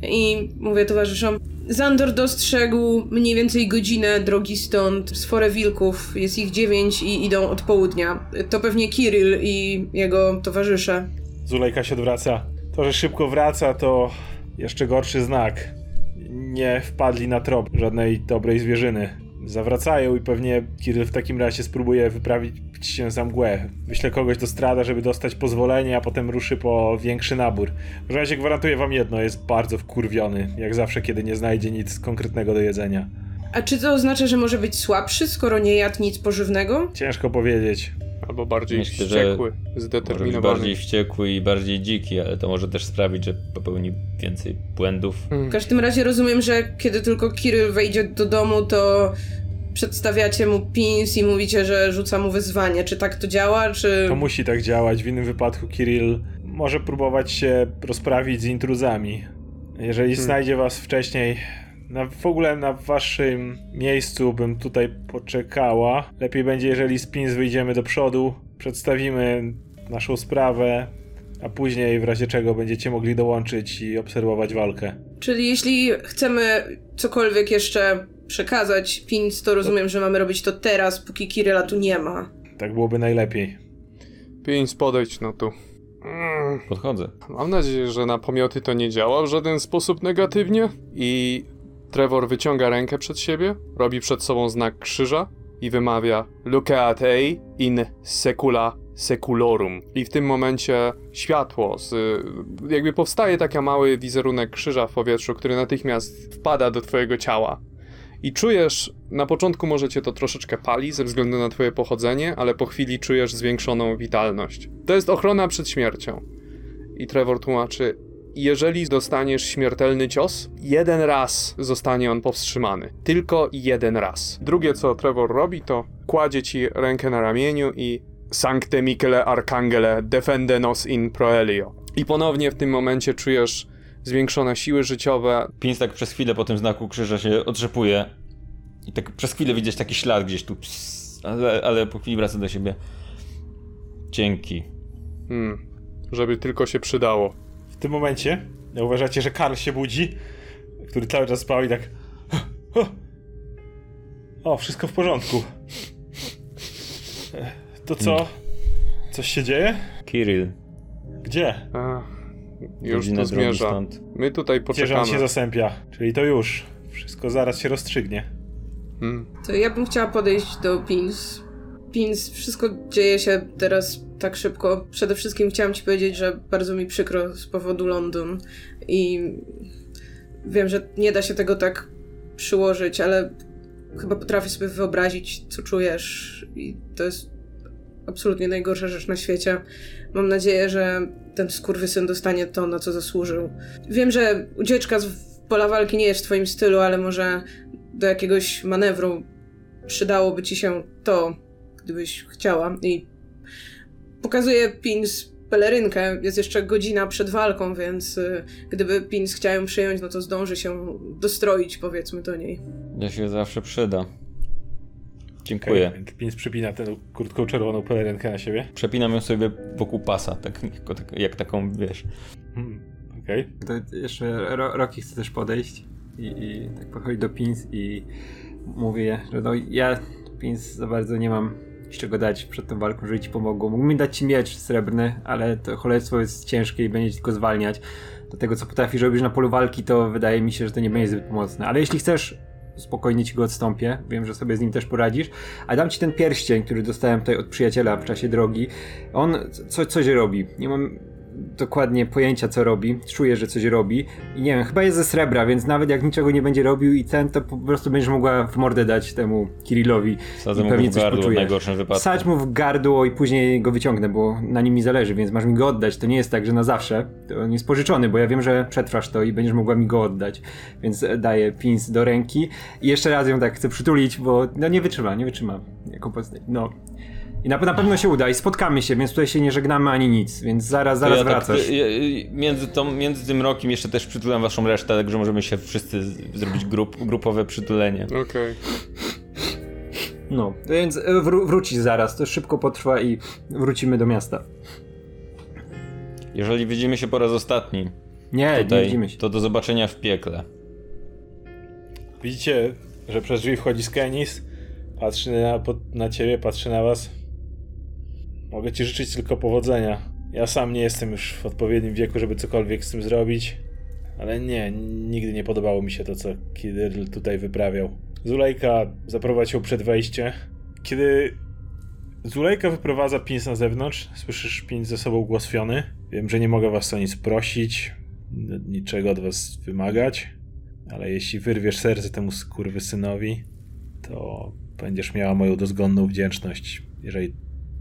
i mówię towarzyszom. Zandor dostrzegł mniej więcej godzinę drogi stąd. Sforę wilków, jest ich 9 i idą od południa. To pewnie Kirill i jego towarzysze.
Zulejka się odwraca. To, że szybko wraca, to jeszcze gorszy znak. Nie wpadli na trop żadnej dobrej zwierzyny. Zawracają i pewnie Kirill w takim razie spróbuje wyprawić się za mgłę. Wyśle kogoś do Strada, żeby dostać pozwolenie, a potem ruszy po większy nabór. W każdym razie gwarantuję wam jedno, jest bardzo wkurwiony, jak zawsze, kiedy nie znajdzie nic konkretnego do jedzenia.
A czy to oznacza, że może być słabszy, skoro nie jadł nic pożywnego?
Ciężko powiedzieć.
Albo bardziej
Myślę,
wściekły,
Może być
zdeterminowany.
bardziej wściekły i bardziej dziki, ale to może też sprawić, że popełni więcej błędów.
W każdym razie rozumiem, że kiedy tylko Kirill wejdzie do domu, to przedstawiacie mu Pins i mówicie, że rzuca mu wyzwanie. Czy tak to działa, czy...
To musi tak działać. W innym wypadku Kirill może próbować się rozprawić z intruzami. Jeżeli znajdzie was wcześniej, w ogóle na waszym miejscu bym tutaj poczekała. Lepiej będzie, jeżeli z Pins wyjdziemy do przodu, przedstawimy naszą sprawę, a później w razie czego będziecie mogli dołączyć i obserwować walkę.
Czyli jeśli chcemy cokolwiek jeszcze przekazać Pins, to rozumiem, że mamy robić to teraz, póki Kirilla tu nie ma.
Tak byłoby najlepiej.
Pins, podejdź no tu.
Podchodzę.
Mam nadzieję, że na pomioty to nie działa w żaden sposób negatywnie. I Trevor wyciąga rękę przed siebie, robi przed sobą znak krzyża i wymawia Lucate in secula seculorum. I w tym momencie światło, jakby powstaje taki mały wizerunek krzyża w powietrzu, który natychmiast wpada do twojego ciała. I czujesz, na początku może cię to troszeczkę pali ze względu na twoje pochodzenie, ale po chwili czujesz zwiększoną witalność. To jest ochrona przed śmiercią. I Trevor tłumaczy, jeżeli dostaniesz śmiertelny cios, jeden raz zostanie on powstrzymany. Tylko jeden raz. Drugie, co Trevor robi, to kładzie ci rękę na ramieniu i Sancte Michele Arcangele defende nos in proelio. I ponownie w tym momencie czujesz zwiększone siły życiowe.
Pins tak przez chwilę po tym znaku krzyża się otrzepuje i tak przez chwilę widzisz taki ślad gdzieś tu, ale po chwili wraca do siebie. Dzięki.
Żeby tylko się przydało.
W tym momencie uważacie, że Karl się budzi, który cały czas spał i tak... O, wszystko w porządku. To co? Coś się dzieje?
Kirill.
Gdzie?
Już
Godzinę
to
drogi
zmierza.
stąd.
My tutaj
Gdzie, że on
poczekamy.
się zasępia? Czyli to już. Wszystko zaraz się rozstrzygnie.
To ja bym chciała podejść do Pins. Pins, wszystko dzieje się teraz tak szybko. Przede wszystkim chciałam ci powiedzieć, że bardzo mi przykro z powodu London i wiem, że nie da się tego tak przyłożyć, ale chyba potrafię sobie wyobrazić, co czujesz i to jest absolutnie najgorsza rzecz na świecie. Mam nadzieję, że ten skurwysyn dostanie to, na co zasłużył. Wiem, że ucieczka z pola walki nie jest w twoim stylu, ale może do jakiegoś manewru przydałoby ci się to, gdybyś chciała. I pokazuję Pins pelerynkę. Jest jeszcze godzina przed walką, więc gdyby Pins chciał ją przyjąć, no to zdąży się dostroić, powiedzmy, do niej.
Ja się zawsze przyda. Dziękuję.
Pins przypina tę krótką czerwoną pelerynkę na siebie.
Przepinam ją sobie wokół pasa, jak taką, wiesz.
Okej.
To jeszcze Rocky chce też podejść i tak podchodzi do Pins i mówię, że no ja Pins za bardzo nie mam z czego dać przed tą walką, żeby ci pomogło. Mógłbym dać ci miecz srebrny, ale to cholerstwo jest ciężkie i będzie ci tylko zwalniać. Do tego, co potrafisz robić na polu walki, to wydaje mi się, że to nie będzie zbyt pomocne. Ale jeśli chcesz, spokojnie ci go odstąpię. Wiem, że sobie z nim też poradzisz. A dam ci ten pierścień, który dostałem tutaj od przyjaciela w czasie drogi. On coś robi. Nie mam dokładnie pojęcia, co robi. Czuję, że coś robi. I nie wiem, chyba jest ze srebra, więc nawet jak niczego nie będzie robił i to po prostu będziesz mogła w mordę dać temu Kirillowi.
Sadzę mu w gardło w najgorszym wypadku.
Sadź mu w gardło i później go wyciągnę, bo na nim mi zależy, więc masz mi go oddać. To nie jest tak, że na zawsze. To on jest pożyczony, bo ja wiem, że przetrwasz to i będziesz mogła mi go oddać. Więc daję Pins do ręki i jeszcze raz ją tak chcę przytulić, bo no nie wytrzyma jako postać. No. I na pewno się uda i spotkamy się, więc tutaj się nie żegnamy ani nic, więc zaraz wracasz.
Między tym rokiem jeszcze też przytulam waszą resztę, także możemy się wszyscy zrobić grupowe przytulenie.
Okej.
No, więc wrócisz zaraz, to szybko potrwa i wrócimy do miasta.
Jeżeli widzimy się po raz ostatni
Nie
tutaj,
widzimy się.
to do zobaczenia w piekle.
Widzicie, że przez drzwi wchodzi Skenis, patrzy na ciebie, patrzy na was. Mogę ci życzyć tylko powodzenia. Ja sam nie jestem już w odpowiednim wieku, żeby cokolwiek z tym zrobić. Ale nie, nigdy nie podobało mi się to, co Kiryl tutaj wyprawiał. Zulejka zaprowadził przed wejście. Kiedy Zulejka wyprowadza Pins na zewnątrz, słyszysz Pins ze sobą głos Fiony. Wiem, że nie mogę was o nic prosić, niczego od was wymagać, ale jeśli wyrwiesz serce temu skurwysynowi, to będziesz miała moją dozgonną wdzięczność, jeżeli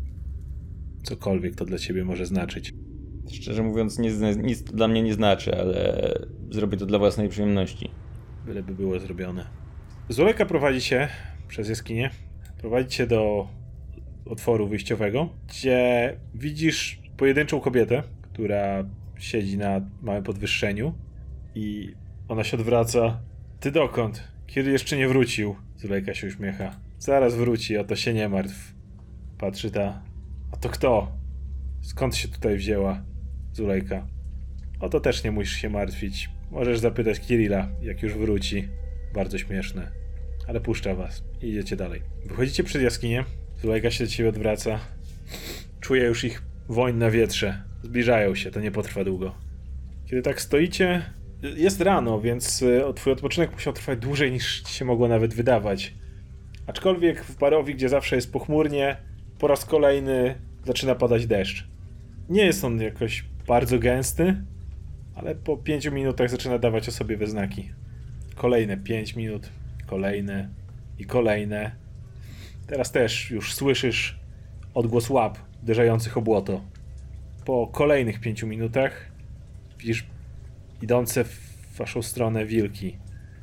cokolwiek to dla ciebie może znaczyć.
Szczerze mówiąc, nic dla mnie nie znaczy, ale zrobię to dla własnej przyjemności.
Byleby było zrobione. Zulejka prowadzi cię przez jaskinię, prowadzi cię do otworu wyjściowego, gdzie widzisz pojedynczą kobietę, która siedzi na małym podwyższeniu i ona się odwraca. Ty dokąd? Kiedy jeszcze nie wrócił? Zulejka się uśmiecha. Zaraz wróci, o to się nie martw. Patrzy ta. A to kto? Skąd się tutaj wzięła? Zulejka. O to też nie musisz się martwić. Możesz zapytać Kirilla, jak już wróci. Bardzo śmieszne. Ale puszcza was. I idziecie dalej. Wychodzicie przed jaskinię. Zulejka się do ciebie odwraca. Czuje już ich woń na wietrze. Zbliżają się, to nie potrwa długo. Kiedy tak stoicie, jest rano, więc twój odpoczynek musiał trwać dłużej niż ci się mogło nawet wydawać. Aczkolwiek w Barovii, gdzie zawsze jest pochmurnie, po raz kolejny zaczyna padać deszcz. Nie jest on jakoś bardzo gęsty, ale po 5 minutach zaczyna dawać o sobie we znaki. Kolejne 5 minut, kolejne i kolejne. Teraz też już słyszysz odgłos łap uderzających o błoto. Po kolejnych 5 minutach widzisz idące w waszą stronę wilki.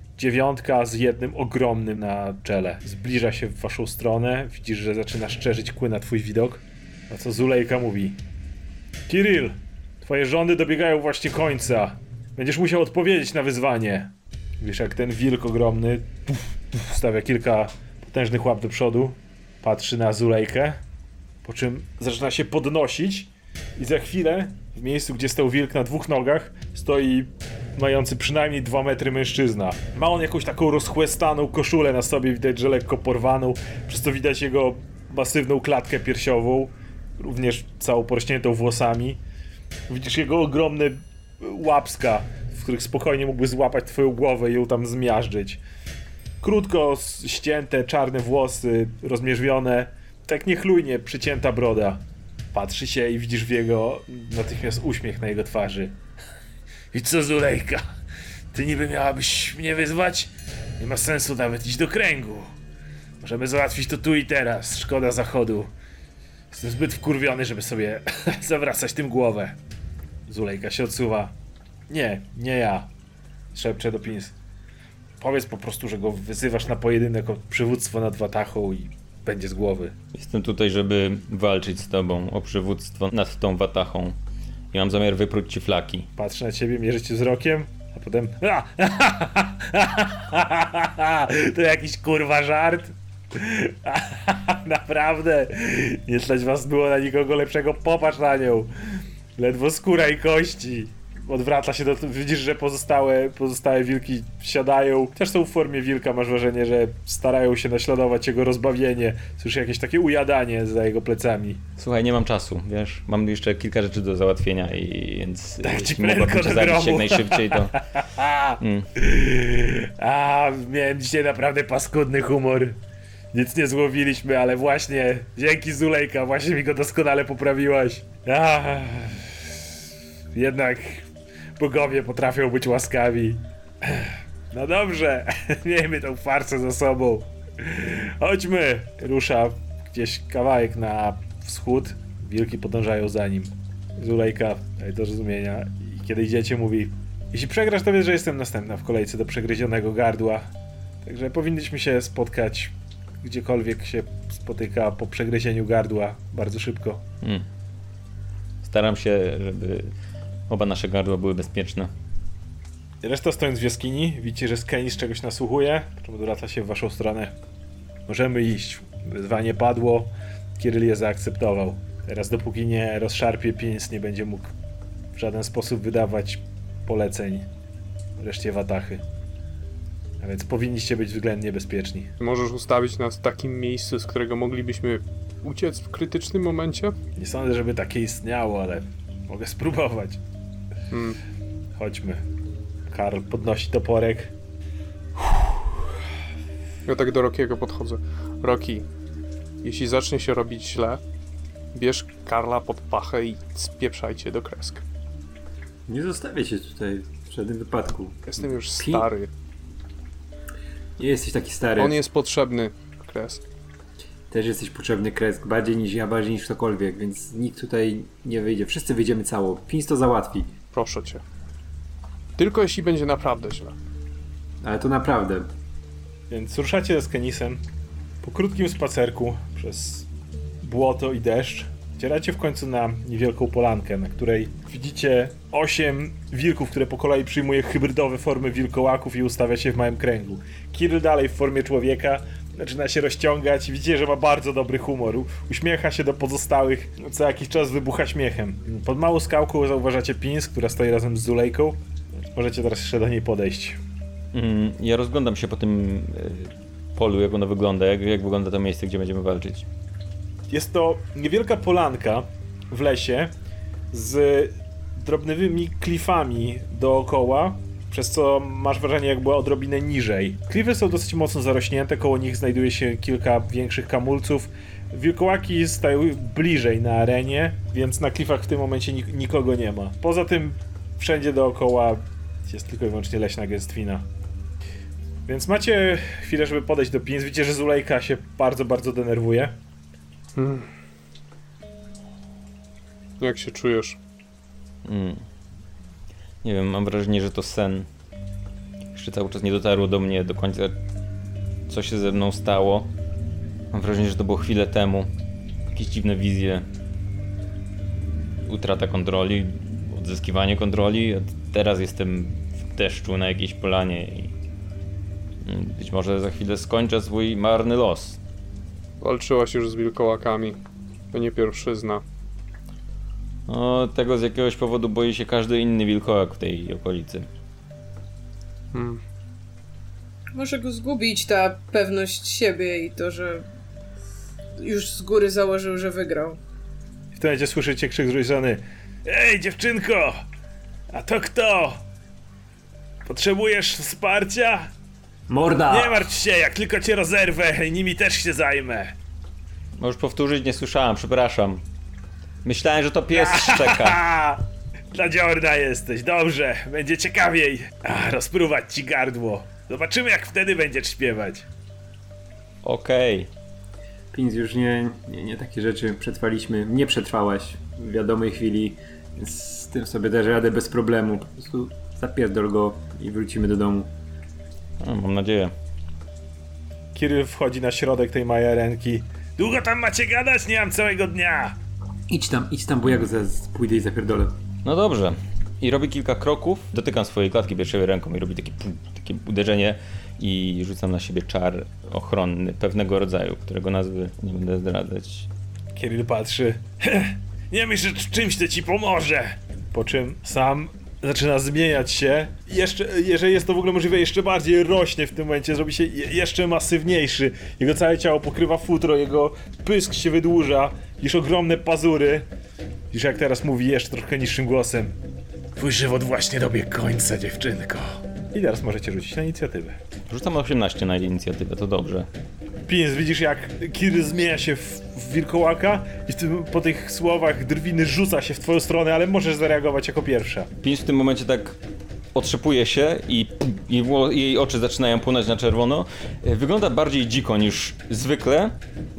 9 z jednym ogromnym na czele. Zbliża się w waszą stronę. Widzisz, że zaczyna szczerzyć kły na twój widok. A co Zulejka mówi? Kiryl, twoje rządy dobiegają właśnie końca. Będziesz musiał odpowiedzieć na wyzwanie. Wiesz, jak ten wilk ogromny stawia kilka potężnych łap do przodu. Patrzy na Zulejkę. Po czym zaczyna się podnosić. I za chwilę w miejscu, gdzie stał wilk na 2 nogach, stoi mający przynajmniej 2 metry mężczyzna. Ma on jakąś taką rozchłestaną koszulę na sobie, widać, że lekko porwaną, przez co widać jego masywną klatkę piersiową, również całą porośniętą włosami. Widzisz jego ogromne łapska, w których spokojnie mógłby złapać twoją głowę i ją tam zmiażdżyć. Krótko ścięte, czarne włosy, rozmierzwione, tak niechlujnie przycięta broda. Patrzy się i widzisz w jego natychmiast uśmiech na jego twarzy. I co, Zulejka? Ty niby miałabyś mnie wyzwać? Nie ma sensu nawet iść do kręgu. Możemy załatwić to tu i teraz. Szkoda zachodu. Jestem zbyt wkurwiony, żeby sobie zawracać tym głowę. Zulejka się odsuwa. Nie ja. Szepcze do Pins. Powiedz po prostu, że go wyzywasz na pojedynek o przywództwo nad Watachą i będzie z głowy.
Jestem tutaj, żeby walczyć z tobą o przywództwo nad tą Watachą. I mam zamiar wypróć ci flaki.
Patrzę na ciebie, mierzę cię wzrokiem, a potem... To jakiś kurwa żart? Naprawdę? Nie stać was było na nikogo lepszego, popatrz na nią. Ledwo skóra i kości. Odwraca się widzisz, że pozostałe wilki siadają. Też są w formie wilka, masz wrażenie, że starają się naśladować jego rozbawienie. Słyszę jakieś takie ujadanie za jego plecami.
Słuchaj, nie mam czasu, wiesz? Mam jeszcze kilka rzeczy do załatwienia więc
Tak ci
jeśli mogłabym
prędko
cię
do
zabić
grobu.
jak najszybciej, to...
Miałem dzisiaj naprawdę paskudny humor. Nic nie złowiliśmy, ale właśnie dzięki Zulejka, właśnie mi go doskonale poprawiłaś. Jednak bogowie potrafią być łaskawi. No dobrze, miejmy tą farsę za sobą. Chodźmy. Rusza gdzieś kawałek na wschód. Wilki podążają za nim. Zulejka daje do zrozumienia i kiedy idziecie mówi: jeśli przegrasz, to wiesz, że jestem następna w kolejce do przegryzionego gardła. Także powinniśmy się spotkać gdziekolwiek się spotyka po przegryzieniu gardła bardzo szybko.
Staram się, żeby oba nasze gardła były bezpieczne.
Reszta stojąc w jaskini, widzicie, że Skenis czegoś nasłuchuje, po czym odwraca się w waszą stronę. Możemy iść. Wyzwanie padło, Kiryl je zaakceptował. Teraz dopóki nie rozszarpie Pins, nie będzie mógł w żaden sposób wydawać poleceń reszcie Watachy. A więc powinniście być względnie bezpieczni.
Możesz ustawić nas w takim miejscu, z którego moglibyśmy uciec w krytycznym momencie?
Nie sądzę, żeby takie istniało, ale mogę spróbować. Chodźmy. Karl podnosi toporek.
Ja tak do Rockiego podchodzę. Rocky, jeśli zacznie się robić źle, bierz Karla pod pachę i spieprzajcie do Kresk.
Nie zostawię cię tutaj w żadnym wypadku.
Jestem już stary.
Nie jesteś taki stary.
On jest potrzebny, Kresk.
Też jesteś potrzebny, Kresk, bardziej niż ja, bardziej niż ktokolwiek, więc nikt tutaj nie wyjdzie. Wszyscy wyjdziemy cało. Pins to załatwi.
Proszę cię. Tylko jeśli będzie naprawdę źle.
Ale to naprawdę.
Więc ruszacie z Kenisem po krótkim spacerku przez błoto i deszcz. Wcieracie w końcu na niewielką polankę, na której widzicie 8 wilków, które po kolei przyjmuje hybrydowe formy wilkołaków i ustawia się w małym kręgu. Kiryl dalej w formie człowieka zaczyna się rozciągać i widzicie, że ma bardzo dobry humor. Uśmiecha się do pozostałych, co jakiś czas wybucha śmiechem. Pod małą skałką zauważacie Pins, która stoi razem z Zulejką. Możecie teraz jeszcze do niej podejść.
Ja rozglądam się po tym polu, jak ono wygląda, jak wygląda to miejsce, gdzie będziemy walczyć.
Jest to niewielka polanka w lesie z drobnymi klifami dookoła, przez co masz wrażenie, jak była odrobinę niżej. Klify są dosyć mocno zarośnięte, koło nich znajduje się kilka większych kamulców. Wilkołaki stają bliżej na arenie, więc na klifach w tym momencie nikogo nie ma. Poza tym wszędzie dookoła jest tylko i wyłącznie leśna gęstwina. Więc macie chwilę, żeby podejść do Pins. Widzicie, że Zulejka się bardzo, bardzo denerwuje.
Jak się czujesz?
Nie wiem, mam wrażenie, że to sen. Jeszcze cały czas nie dotarło do mnie do końca, co się ze mną stało. Mam wrażenie, że to było chwilę temu. Jakieś dziwne wizje. Utrata kontroli, odzyskiwanie kontroli. A teraz jestem w deszczu na jakiejś polanie i być może za chwilę skończę swój marny los.
Walczyłaś już z wilkołakami. To nie pierwszyzna.
No, tego z jakiegoś powodu boi się każdy inny wilkołak w tej okolicy.
Może go zgubić ta pewność siebie i to, że już z góry założył, że wygrał.
W tym momencie słyszycie krzyk z drugiej strony. Ej, dziewczynko! A to kto? Potrzebujesz wsparcia?
Morda!
Nie martw się, jak tylko cię rozerwę, nimi też się zajmę.
Możesz powtórzyć? Nie słyszałem, przepraszam. Myślałem, że to pies szczeka.
Dla dziorna jesteś, dobrze, będzie ciekawiej. Rozpruwać ci gardło. Zobaczymy, jak wtedy będziesz śpiewać.
Okej.
Pins, już nie takie rzeczy przetrwaliśmy. Nie przetrwałaś w wiadomej chwili, więc z tym sobie dasz radę bez problemu. Po prostu zapierdol go i wrócimy do domu.
No, mam nadzieję.
Kiryl wchodzi na środek tej majarenki. Długo tam macie gadać? Nie mam całego dnia.
Idź tam, bo ja go zaraz pójdę i zapierdolę.
No dobrze. I robi kilka kroków, dotykam swojej klatki piersiowej ręką i robi takie uderzenie i rzucam na siebie czar ochronny pewnego rodzaju, którego nazwy nie będę zdradzać.
Kiryl patrzy. Nie myśl, że czymś to ci pomoże. Po czym sam zaczyna zmieniać się. Jeszcze, jeżeli jest to w ogóle możliwe, jeszcze bardziej rośnie w tym momencie, zrobi się jeszcze masywniejszy. Jego całe ciało pokrywa futro, jego pysk się wydłuża. Widzisz ogromne pazury. Widzisz, jak teraz mówi jeszcze troszkę niższym głosem. Twój żywot właśnie dobiegł końca, dziewczynko. I teraz możecie rzucić na inicjatywę.
Rzucam 18 na inicjatywę, to dobrze.
Pins, widzisz, jak Kiryl zmienia się w wilkołaka i po tych słowach drwiny rzuca się w twoją stronę, ale możesz zareagować jako pierwsza.
Pins w tym momencie tak otrzepuje się i jej oczy zaczynają płonąć na czerwono. Wygląda bardziej dziko niż zwykle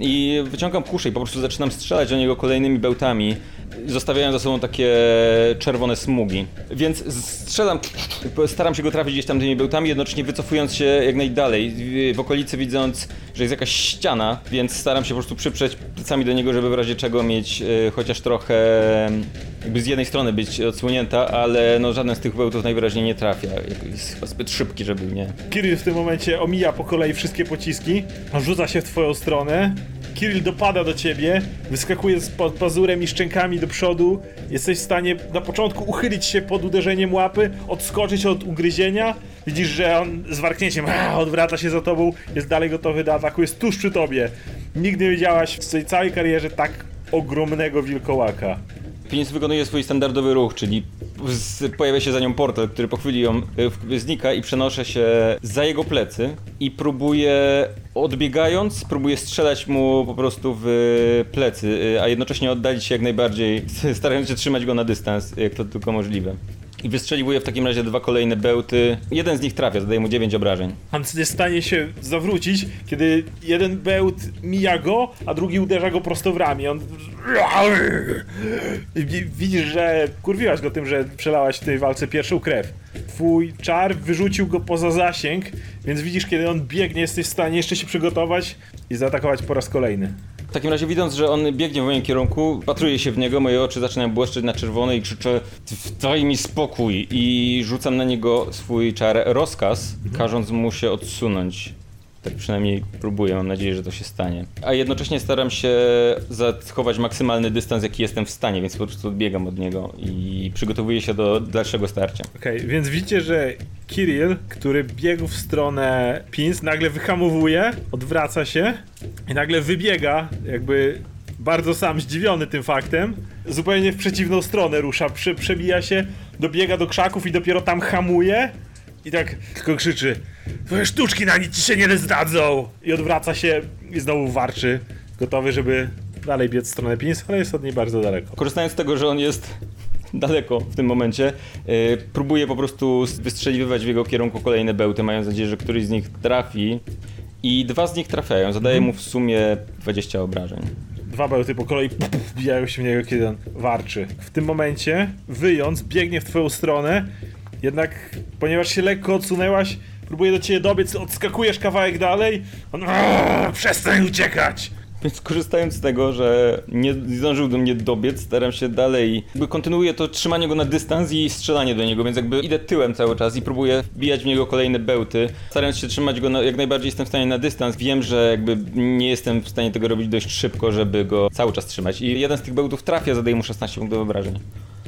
i wyciągam kuszę i po prostu zaczynam strzelać do niego kolejnymi bełtami, zostawiając za sobą takie czerwone smugi. Więc strzelam, staram się go trafić gdzieś tam tymi bełtami, jednocześnie wycofując się jak najdalej. W okolicy widząc, że jest jakaś ściana, więc staram się po prostu przyprzeć plecami do niego, żeby w razie czego mieć chociaż trochę, jakby z jednej strony być odsłonięta, ale no żaden z tych bełtów najwyraźniej nie trafia. Jest chyba zbyt szybki, żeby mnie...
Kiryl w tym momencie omija po kolei wszystkie pociski, rzuca się w twoją stronę. Kiryl dopada do ciebie, wyskakuje z pazurem i szczękami do przodu. Jesteś w stanie na początku uchylić się pod uderzeniem łapy, odskoczyć od ugryzienia. Widzisz, że on z warknięciem odwraca się za tobą, jest dalej gotowy do ataku, jest tuż przy tobie. Nigdy nie widziałaś w swojej całej karierze tak ogromnego wilkołaka.
Pins wykonuje swój standardowy ruch, czyli pojawia się za nią portal, który po chwili ją znika i przenoszę się za jego plecy i odbiegając, próbuję strzelać mu po prostu w plecy, a jednocześnie oddalić się jak najbardziej, starając się trzymać go na dystans, jak to tylko możliwe. I wystrzeliwuję w takim razie 2 kolejne bełty. Jeden z nich trafia, zadaje mu 9 obrażeń.
On jest w stanie się zawrócić, kiedy jeden bełt mija go, a drugi uderza go prosto w ramię. On... Widzisz, że kurwiłaś go tym, że przelałaś w tej walce pierwszą krew. Twój czar wyrzucił go poza zasięg, więc widzisz, kiedy on biegnie, jesteś w stanie jeszcze się przygotować i zaatakować po raz kolejny.
W takim razie widząc, że on biegnie w moim kierunku, patruję się w niego, moje oczy zaczynają błyszczeć na czerwono i krzyczę: daj mi spokój! I rzucam na niego swój czar rozkaz, każąc mu się odsunąć. Tak przynajmniej próbuję, mam nadzieję, że to się stanie. A jednocześnie staram się zachować maksymalny dystans, jaki jestem w stanie, więc po prostu odbiegam od niego i przygotowuję się do dalszego starcia.
Okej, więc widzicie, że Kiryl, który biegł w stronę Pins, nagle wyhamowuje, odwraca się i nagle wybiega, jakby bardzo sam zdziwiony tym faktem, zupełnie w przeciwną stronę rusza, przebija się, dobiega do krzaków i dopiero tam hamuje i tak tylko krzyczy: twoje sztuczki na nic ci się nie zdadzą! I odwraca się i znowu warczy, gotowy, żeby dalej biec w stronę Pins, ale jest od niej bardzo daleko.
Korzystając z tego, że on jest daleko w tym momencie, próbuję po prostu wystrzeliwać w jego kierunku kolejne bełty, mając nadzieję, że któryś z nich trafi. I 2 z nich trafiają, zadaję mu w sumie 20 obrażeń.
2 bełty po kolei wbijają się w niego, kiedy on warczy. W tym momencie, wyjąc, biegnie w twoją stronę, jednak ponieważ się lekko odsunęłaś, próbuje do ciebie dobiec, odskakujesz kawałek dalej, on przestań uciekać!
Więc korzystając z tego, że nie zdążył do mnie dobiec, staram się dalej, jakby kontynuuję to trzymanie go na dystans i strzelanie do niego, więc jakby idę tyłem cały czas i próbuję wbijać w niego kolejne bełty. Starając się trzymać go jak najbardziej jestem w stanie na dystans, wiem, że jakby nie jestem w stanie tego robić dość szybko, żeby go cały czas trzymać. I jeden z tych bełtów trafia, zadaje mu 16 punktów obrażeń.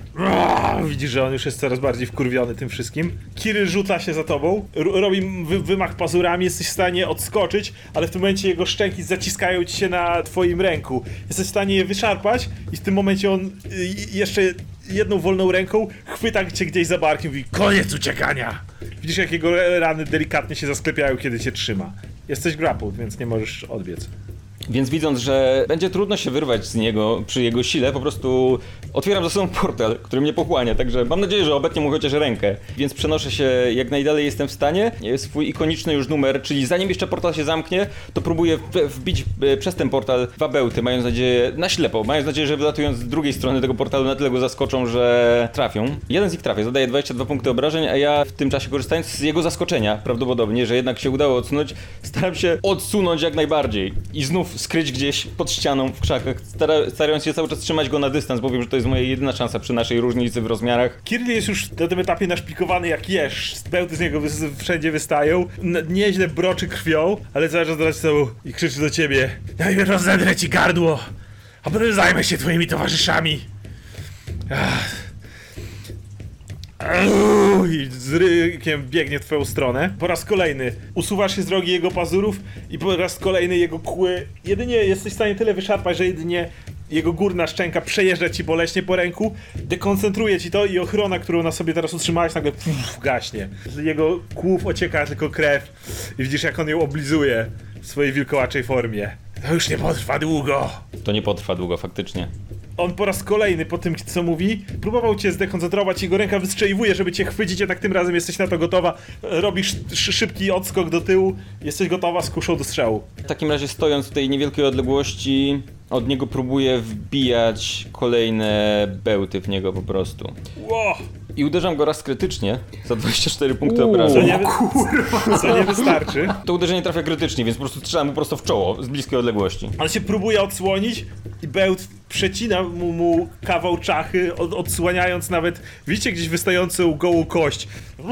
Widzisz, że on już jest coraz bardziej wkurwiony tym wszystkim. Kiryl rzuca się za tobą, robi wymach pazurami, jesteś w stanie odskoczyć, ale w tym momencie jego szczęki zaciskają ci się na twoim ręku. Jesteś w stanie je wyszarpać i w tym momencie on jeszcze jedną wolną ręką chwyta cię gdzieś za barkiem i mówi: koniec uciekania! Widzisz, jak jego rany delikatnie się zasklepiają, kiedy cię trzyma. Jesteś grappled, więc nie możesz odbiec.
Więc widząc, że będzie trudno się wyrwać z niego przy jego sile, po prostu otwieram za sobą portal, który mnie pochłania, także mam nadzieję, że obetnę mu chociaż rękę. Więc przenoszę się jak najdalej jestem w stanie. Swój ikoniczny już numer, czyli zanim jeszcze portal się zamknie, to próbuję wbić przez ten portal dwa bełty, mając nadzieję, na ślepo, mając nadzieję, że wylatując z drugiej strony tego portalu na tyle go zaskoczą, że trafią. Jeden z nich trafia, zadaje 22 punkty obrażeń, a ja w tym czasie, korzystając z jego zaskoczenia prawdopodobnie, że jednak się udało odsunąć, staram się odsunąć jak najbardziej i znów skryć gdzieś pod ścianą w krzakach, starając się cały czas trzymać go na dystans, bo wiem, że to jest moja jedyna szansa przy naszej różnicy w rozmiarach.
Kirill jest już na tym etapie naszpikowany jak jeż. Bełty z niego wszędzie wystają. Nieźle broczy krwią, ale cały czas do sobą i krzyczy do ciebie: najpierw rozedrę ci gardło, a potem zajmę się twoimi towarzyszami. I z rykiem biegnie w twoją stronę. Po raz kolejny usuwasz się z drogi jego pazurów i po raz kolejny jego kły. Jedynie jesteś w stanie tyle wyszarpać, że jedynie jego górna szczęka przejeżdża ci boleśnie po ręku, dekoncentruje ci to i ochrona, którą na sobie teraz utrzymałeś, nagle gaśnie. Z jego kłów ocieka tylko krew i widzisz, jak on ją oblizuje w swojej wilkołaczej formie. To już nie potrwa długo.
To nie potrwa długo, faktycznie.
On po raz kolejny, po tym co mówi, próbował cię zdekoncentrować, jego ręka wystrzeliwuje, żeby cię chwycić, jednak tym razem jesteś na to gotowa. Robisz szybki odskok do tyłu, jesteś gotowa z kuszą do strzału.
W takim razie, stojąc w tej niewielkiej odległości, od niego próbuję wbijać kolejne bełty w niego po prostu.
Ło!
I uderzam go raz krytycznie za 24 punkty obrażeń.
Co nie wystarczy.
To uderzenie trafia krytycznie, więc po prostu strzelam mu prosto w czoło z bliskiej odległości.
On się próbuje odsłonić i bełt przecina mu kawał czachy, odsłaniając nawet, widzicie, gdzieś wystającą gołą kość.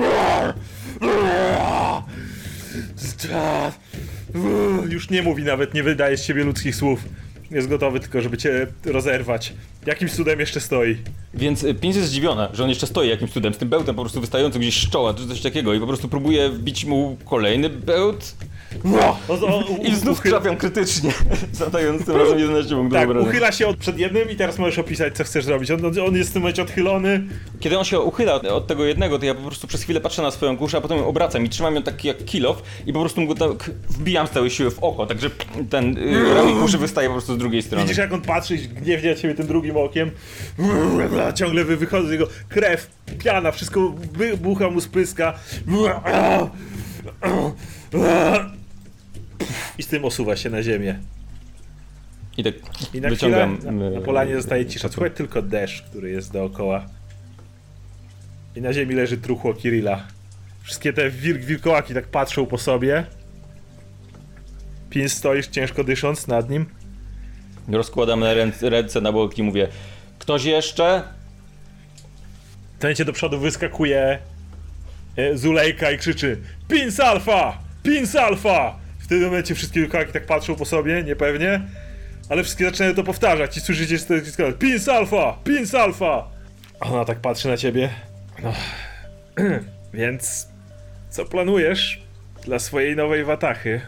Już nie mówi nawet, nie wydaje z siebie ludzkich słów. Jest gotowy tylko, żeby cię rozerwać. Jakimś cudem jeszcze stoi.
Więc Pins jest zdziwiona, że on jeszcze stoi jakimś cudem, z tym bełtem po prostu wystającym gdzieś z czoła, czy coś takiego, i po prostu próbuje wbić mu kolejny bełt. I znów trafiam krytycznie, zadając tym razem 11 punktów
Tak,
obrażeń.
uchyla się przed jednym i teraz możesz opisać, co chcesz zrobić. On jest w tym momencie odchylony.
Kiedy on się uchyla od tego jednego, to ja po prostu przez chwilę patrzę na swoją kuszę, a potem ją obracam i trzymam ją tak jak kilof i po prostu mu go tak wbijam z całej siły w oko, także ten ramię kuszy wystaje po prostu z drugiej strony.
Widzisz, jak on patrzy gniewnie na ciebie tym drugim okiem. Ciągle wychodzi z jego krew, piana, wszystko wybucha mu z pyska. I z tym osuwa się na ziemię.
I tak
I na
wyciągam...
chwilę na polanie zostaje cisza. Słuchaj tylko deszcz, który jest dookoła. I na ziemi leży truchło Kirilla. Wszystkie te wilkołaki tak patrzą po sobie. Pins stoisz ciężko dysząc nad nim.
Rozkładam ręce na boki i mówię: ktoś jeszcze?
W momencie do przodu wyskakuje Zulejka i krzyczy: Pins Alpha! Pins Alpha! W tym momencie wszystkie wilkołaki tak patrzą po sobie, niepewnie. Ale wszystkie zaczynają to powtarzać i słyszycie, że to jest Pins Alpha! Pins Alpha! Ona tak patrzy na ciebie. No. Więc co planujesz dla swojej nowej watachy?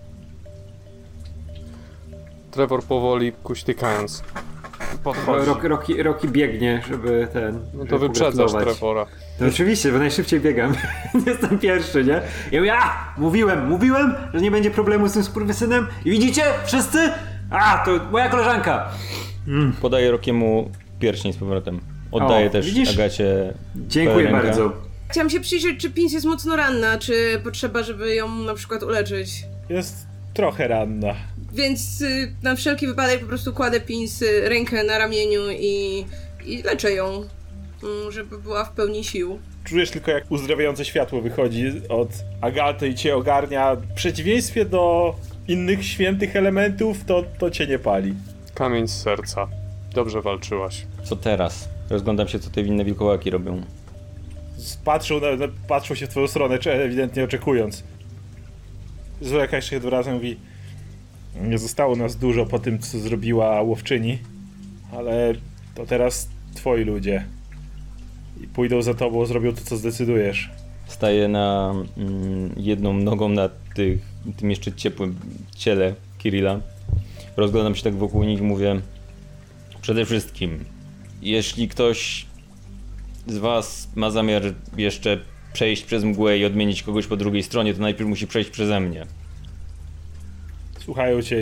Trevor powoli kuśtykając podchodzi.
Rocky biegnie, żeby ten...
No to wyprzedzasz Trevora.
No oczywiście, bo najszybciej biegam. Jestem pierwszy, nie? Ja mówię: mówiłem, że nie będzie problemu z tym skurwysynem. I widzicie? Wszyscy? To moja koleżanka.
Podaję Rockiemu pierścień z powrotem. Oddaję też
widzisz?
Agacie.
Dziękuję bardzo.
Chciałam się przyjrzeć, czy Pins jest mocno ranna, czy potrzeba, żeby ją na przykład uleczyć.
Jest trochę ranna.
Więc na wszelki wypadek po prostu kładę Pins rękę na ramieniu i leczę ją, żeby była w pełni sił.
Czujesz tylko, jak uzdrawiające światło wychodzi od Agaty i cię ogarnia. W przeciwieństwie do innych świętych elementów, to cię nie pali.
Kamień z serca. Dobrze walczyłaś.
Co teraz? Rozglądam się, co te inne wilkołaki robią.
Patrzą się w twoją stronę, ewidentnie oczekując. Zuleka jeszcze jednym razem mówi: nie zostało nas dużo po tym, co zrobiła łowczyni, ale to teraz twoi ludzie. I pójdą za tobą, zrobią to, co zdecydujesz.
Staję na jedną nogą na tym jeszcze ciepłym ciele Kirilla. Rozglądam się tak wokół nich i mówię: przede wszystkim, jeśli ktoś z was ma zamiar jeszcze przejść przez mgłę i odmienić kogoś po drugiej stronie, to najpierw musi przejść przeze mnie.
Słuchają cię,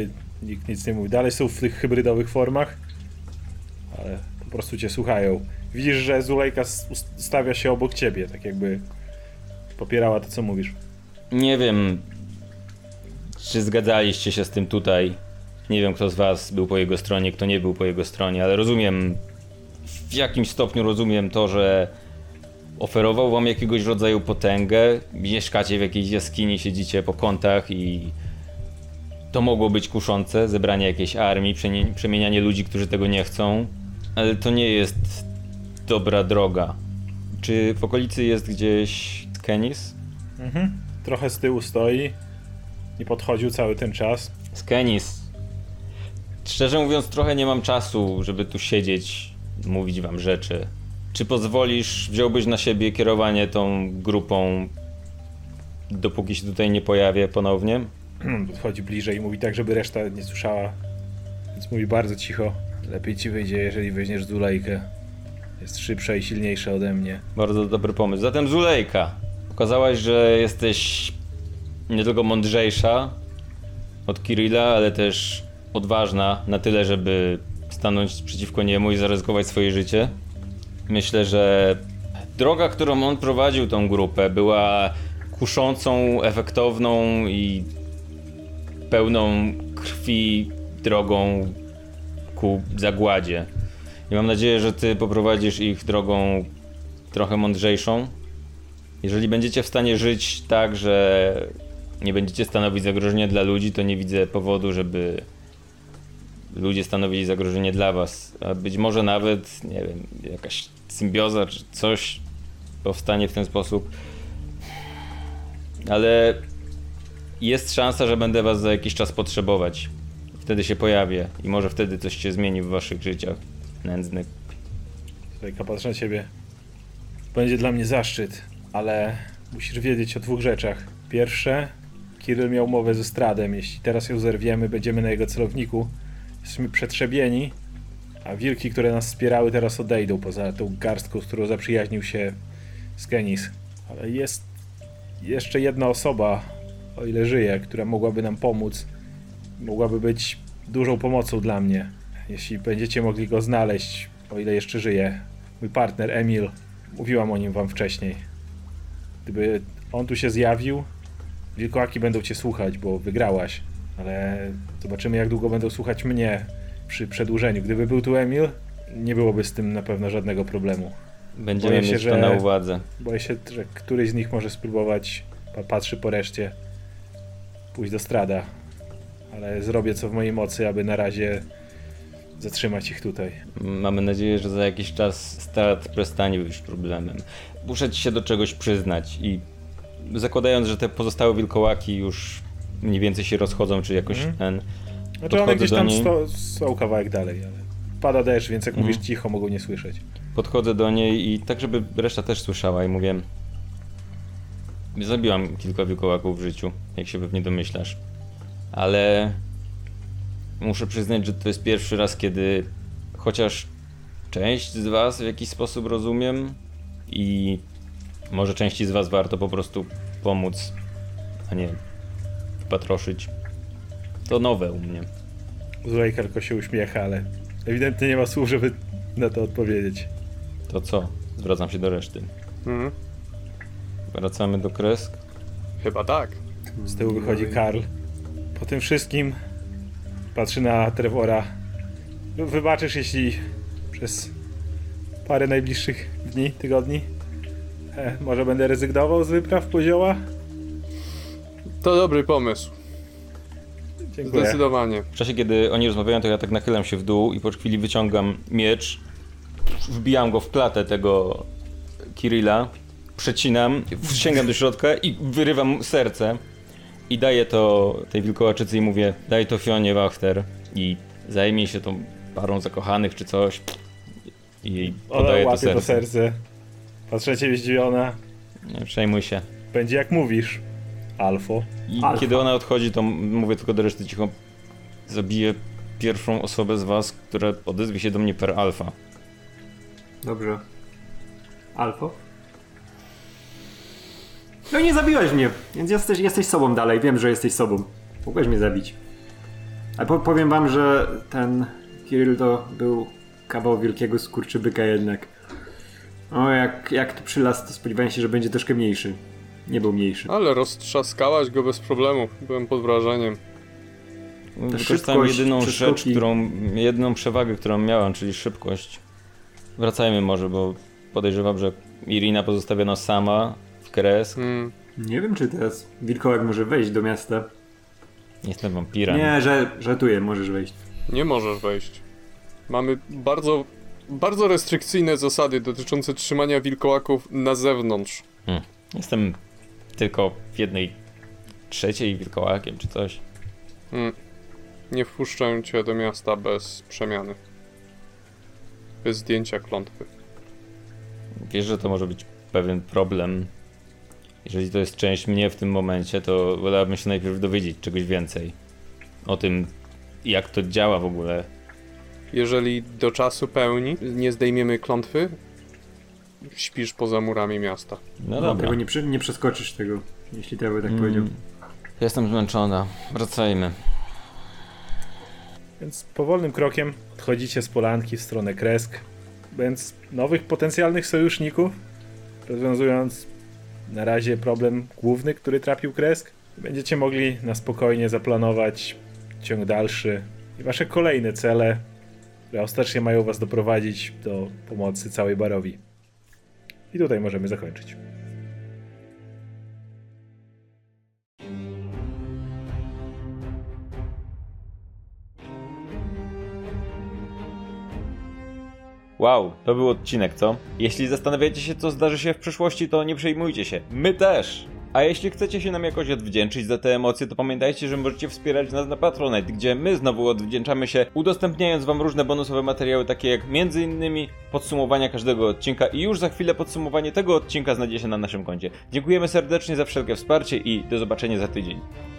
Nikt nic nie mówi. Dalej są w tych hybrydowych formach, ale po prostu cię słuchają. Widzisz, że Zulejka stawia się obok ciebie, tak jakby popierała to, co mówisz.
Nie wiem, czy zgadzaliście się z tym tutaj. Nie wiem, kto z was był po jego stronie, kto nie był po jego stronie, ale rozumiem, w jakimś stopniu rozumiem to, że oferował wam jakiegoś rodzaju potęgę. Mieszkacie w jakiejś jaskini, siedzicie po kątach i to mogło być kuszące, zebranie jakiejś armii, przemienianie ludzi, którzy tego nie chcą, ale to nie jest dobra droga. Czy w okolicy jest gdzieś Kenis?
Trochę z tyłu stoi. Nie podchodził cały ten czas.
Kenis. Szczerze mówiąc, trochę nie mam czasu, żeby tu siedzieć, mówić wam rzeczy. Czy pozwolisz, wziąłbyś na siebie kierowanie tą grupą, dopóki się tutaj nie pojawię ponownie?
Podchodzi bliżej i mówi tak, żeby reszta nie słyszała. Więc mówi bardzo cicho. Lepiej ci wyjdzie, jeżeli weźmiesz Zulejkę. Jest szybsza i silniejsza ode mnie.
Bardzo dobry pomysł. Zatem Zulejka, pokazałaś, że jesteś nie tylko mądrzejsza od Kirilla, ale też odważna na tyle, żeby stanąć przeciwko niemu i zaryzykować swoje życie. Myślę, że droga, którą on prowadził tą grupę, była kuszącą, efektowną i pełną krwi drogą ku zagładzie. I mam nadzieję, że ty poprowadzisz ich drogą trochę mądrzejszą. Jeżeli będziecie w stanie żyć tak, że nie będziecie stanowić zagrożenia dla ludzi, to nie widzę powodu, żeby ludzie stanowili zagrożenie dla was. A być może nawet, nie wiem, jakaś symbioza czy coś powstanie w ten sposób. Ale jest szansa, że będę was za jakiś czas potrzebować. Wtedy się pojawię i może wtedy coś się zmieni w waszych życiach nędznych.
Zulejka patrzy na ciebie. Będzie dla mnie zaszczyt, ale musisz wiedzieć o dwóch rzeczach. Pierwsze, Kiryl miał umowę ze Stradem. Jeśli teraz ją zerwiemy, będziemy na jego celowniku. Jesteśmy przetrzebieni, a wilki, które nas wspierały, teraz odejdą poza tą garstką, z którą zaprzyjaźnił się Kenis. Ale jest jeszcze jedna osoba, o ile żyje, która mogłaby nam pomóc. Mogłaby być dużą pomocą dla mnie. Jeśli będziecie mogli go znaleźć, o ile jeszcze żyje. Mój partner Emil, mówiłam o nim wam wcześniej. Gdyby on tu się zjawił, wilkołaki będą cię słuchać, bo wygrałaś. Ale zobaczymy, jak długo będą słuchać mnie przy przedłużeniu. Gdyby był tu Emil, nie byłoby z tym na pewno żadnego problemu.
Będziemy mieć to na uwadze.
Boję się, że któryś z nich może spróbować, patrzy po reszcie, pójść do Strada. Ale zrobię co w mojej mocy, aby na razie zatrzymać ich tutaj.
Mamy nadzieję, że za jakiś czas Strad przestanie być problemem. Muszę ci się do czegoś przyznać i zakładając, że te pozostałe wilkołaki już mniej więcej się rozchodzą, czy jakoś ten...
Znaczy one gdzieś tam są kawałek dalej, ale pada deszcz, więc jak mówisz cicho, mogą nie słyszeć.
Podchodzę do niej i tak, żeby reszta też słyszała i mówię: zabiłam kilka wilkołaków w życiu, jak się pewnie domyślasz. Ale muszę przyznać, że to jest pierwszy raz, kiedy chociaż część z was w jakiś sposób rozumiem i może części z was warto po prostu pomóc, a nie patroszyć. To nowe u mnie.
Zulejka tylko się uśmiecha, ale ewidentnie nie ma słów, żeby na to odpowiedzieć.
To co? Zwracam się do reszty. Wracamy do Kresk.
Chyba tak.
Z tyłu wychodzi Karl. Po tym wszystkim patrzy na Trevora. No, wybaczysz, jeśli przez parę najbliższych dni, tygodni może będę rezygnował z wypraw Pozioła?
To dobry pomysł.
Dziękuję.
Zdecydowanie.
W czasie, kiedy oni rozmawiają, to ja tak nachylam się w dół i po chwili wyciągam miecz, wbijam go w klatę tego Kirilla, przecinam, sięgam do środka i wyrywam serce i daję to tej wilkołaczycy i mówię: daj to Fionie Wachter i zajmij się tą parą zakochanych czy coś. I jej podaję
Ona
to
łapie
serce.
to serce. Patrzę na ciebie zdziwiona.
Nie przejmuj się.
Będzie jak mówisz, Alfo.
I
Alfa.
kiedy ona odchodzi, to mówię tylko do reszty cicho: zabiję pierwszą osobę z was, która odezwie się do mnie per alfa.
Dobrze. Alfo? No nie zabiłeś mnie, więc jesteś sobą dalej. Wiem, że jesteś sobą. Mogłeś mnie zabić. A powiem wam, że ten Kirill to był kawał wielkiego skurczybyka jednak. O, jak tu przylas, to spodziewałem się, że będzie troszkę mniejszy. Nie był mniejszy.
Ale roztrzaskałaś go bez problemów. Byłem pod wrażeniem.
Wykorzystałem jedyną rzecz,
przeskoki.
jedyną przewagę, którą miałem, czyli szybkość. Wracajmy może, bo podejrzewam, że Irina pozostawiona sama w Kresk.
Nie wiem, czy teraz wilkołak może wejść do miasta.
Jestem wampirem.
Nie, żartuję, możesz wejść.
Nie możesz wejść. Mamy bardzo, bardzo restrykcyjne zasady dotyczące trzymania wilkołaków na zewnątrz.
Jestem tylko w 1/3 wilkołakiem czy coś.
Nie wpuszczę cię do miasta bez przemiany. Bez zdjęcia klątwy.
Wiesz, że to może być pewien problem. Jeżeli to jest część mnie w tym momencie, to wolałbym się najpierw dowiedzieć czegoś więcej. O tym, jak to działa w ogóle.
Jeżeli do czasu pełni nie zdejmiemy klątwy, śpisz poza murami miasta.
No dobra.
Tego nie przeskoczysz tego, jeśli tego tak powiedział.
Jestem zmęczona. Wracajmy.
Więc powolnym krokiem odchodzicie z polanki w stronę Kresk, więc nowych potencjalnych sojuszników, rozwiązując na razie problem główny, który trapił Kresk, będziecie mogli na spokojnie zaplanować ciąg dalszy i wasze kolejne cele, które ostatecznie mają was doprowadzić do pomocy całej Barowi. I tutaj możemy zakończyć.
Wow, to był odcinek, co? Jeśli zastanawiacie się, co zdarzy się w przyszłości, to nie przejmujcie się. My też! A jeśli chcecie się nam jakoś odwdzięczyć za te emocje, to pamiętajcie, że możecie wspierać nas na Patronite, gdzie my znowu odwdzięczamy się, udostępniając wam różne bonusowe materiały, takie jak m.in. podsumowania każdego odcinka i już za chwilę podsumowanie tego odcinka znajdzie się na naszym koncie. Dziękujemy serdecznie za wszelkie wsparcie i do zobaczenia za tydzień.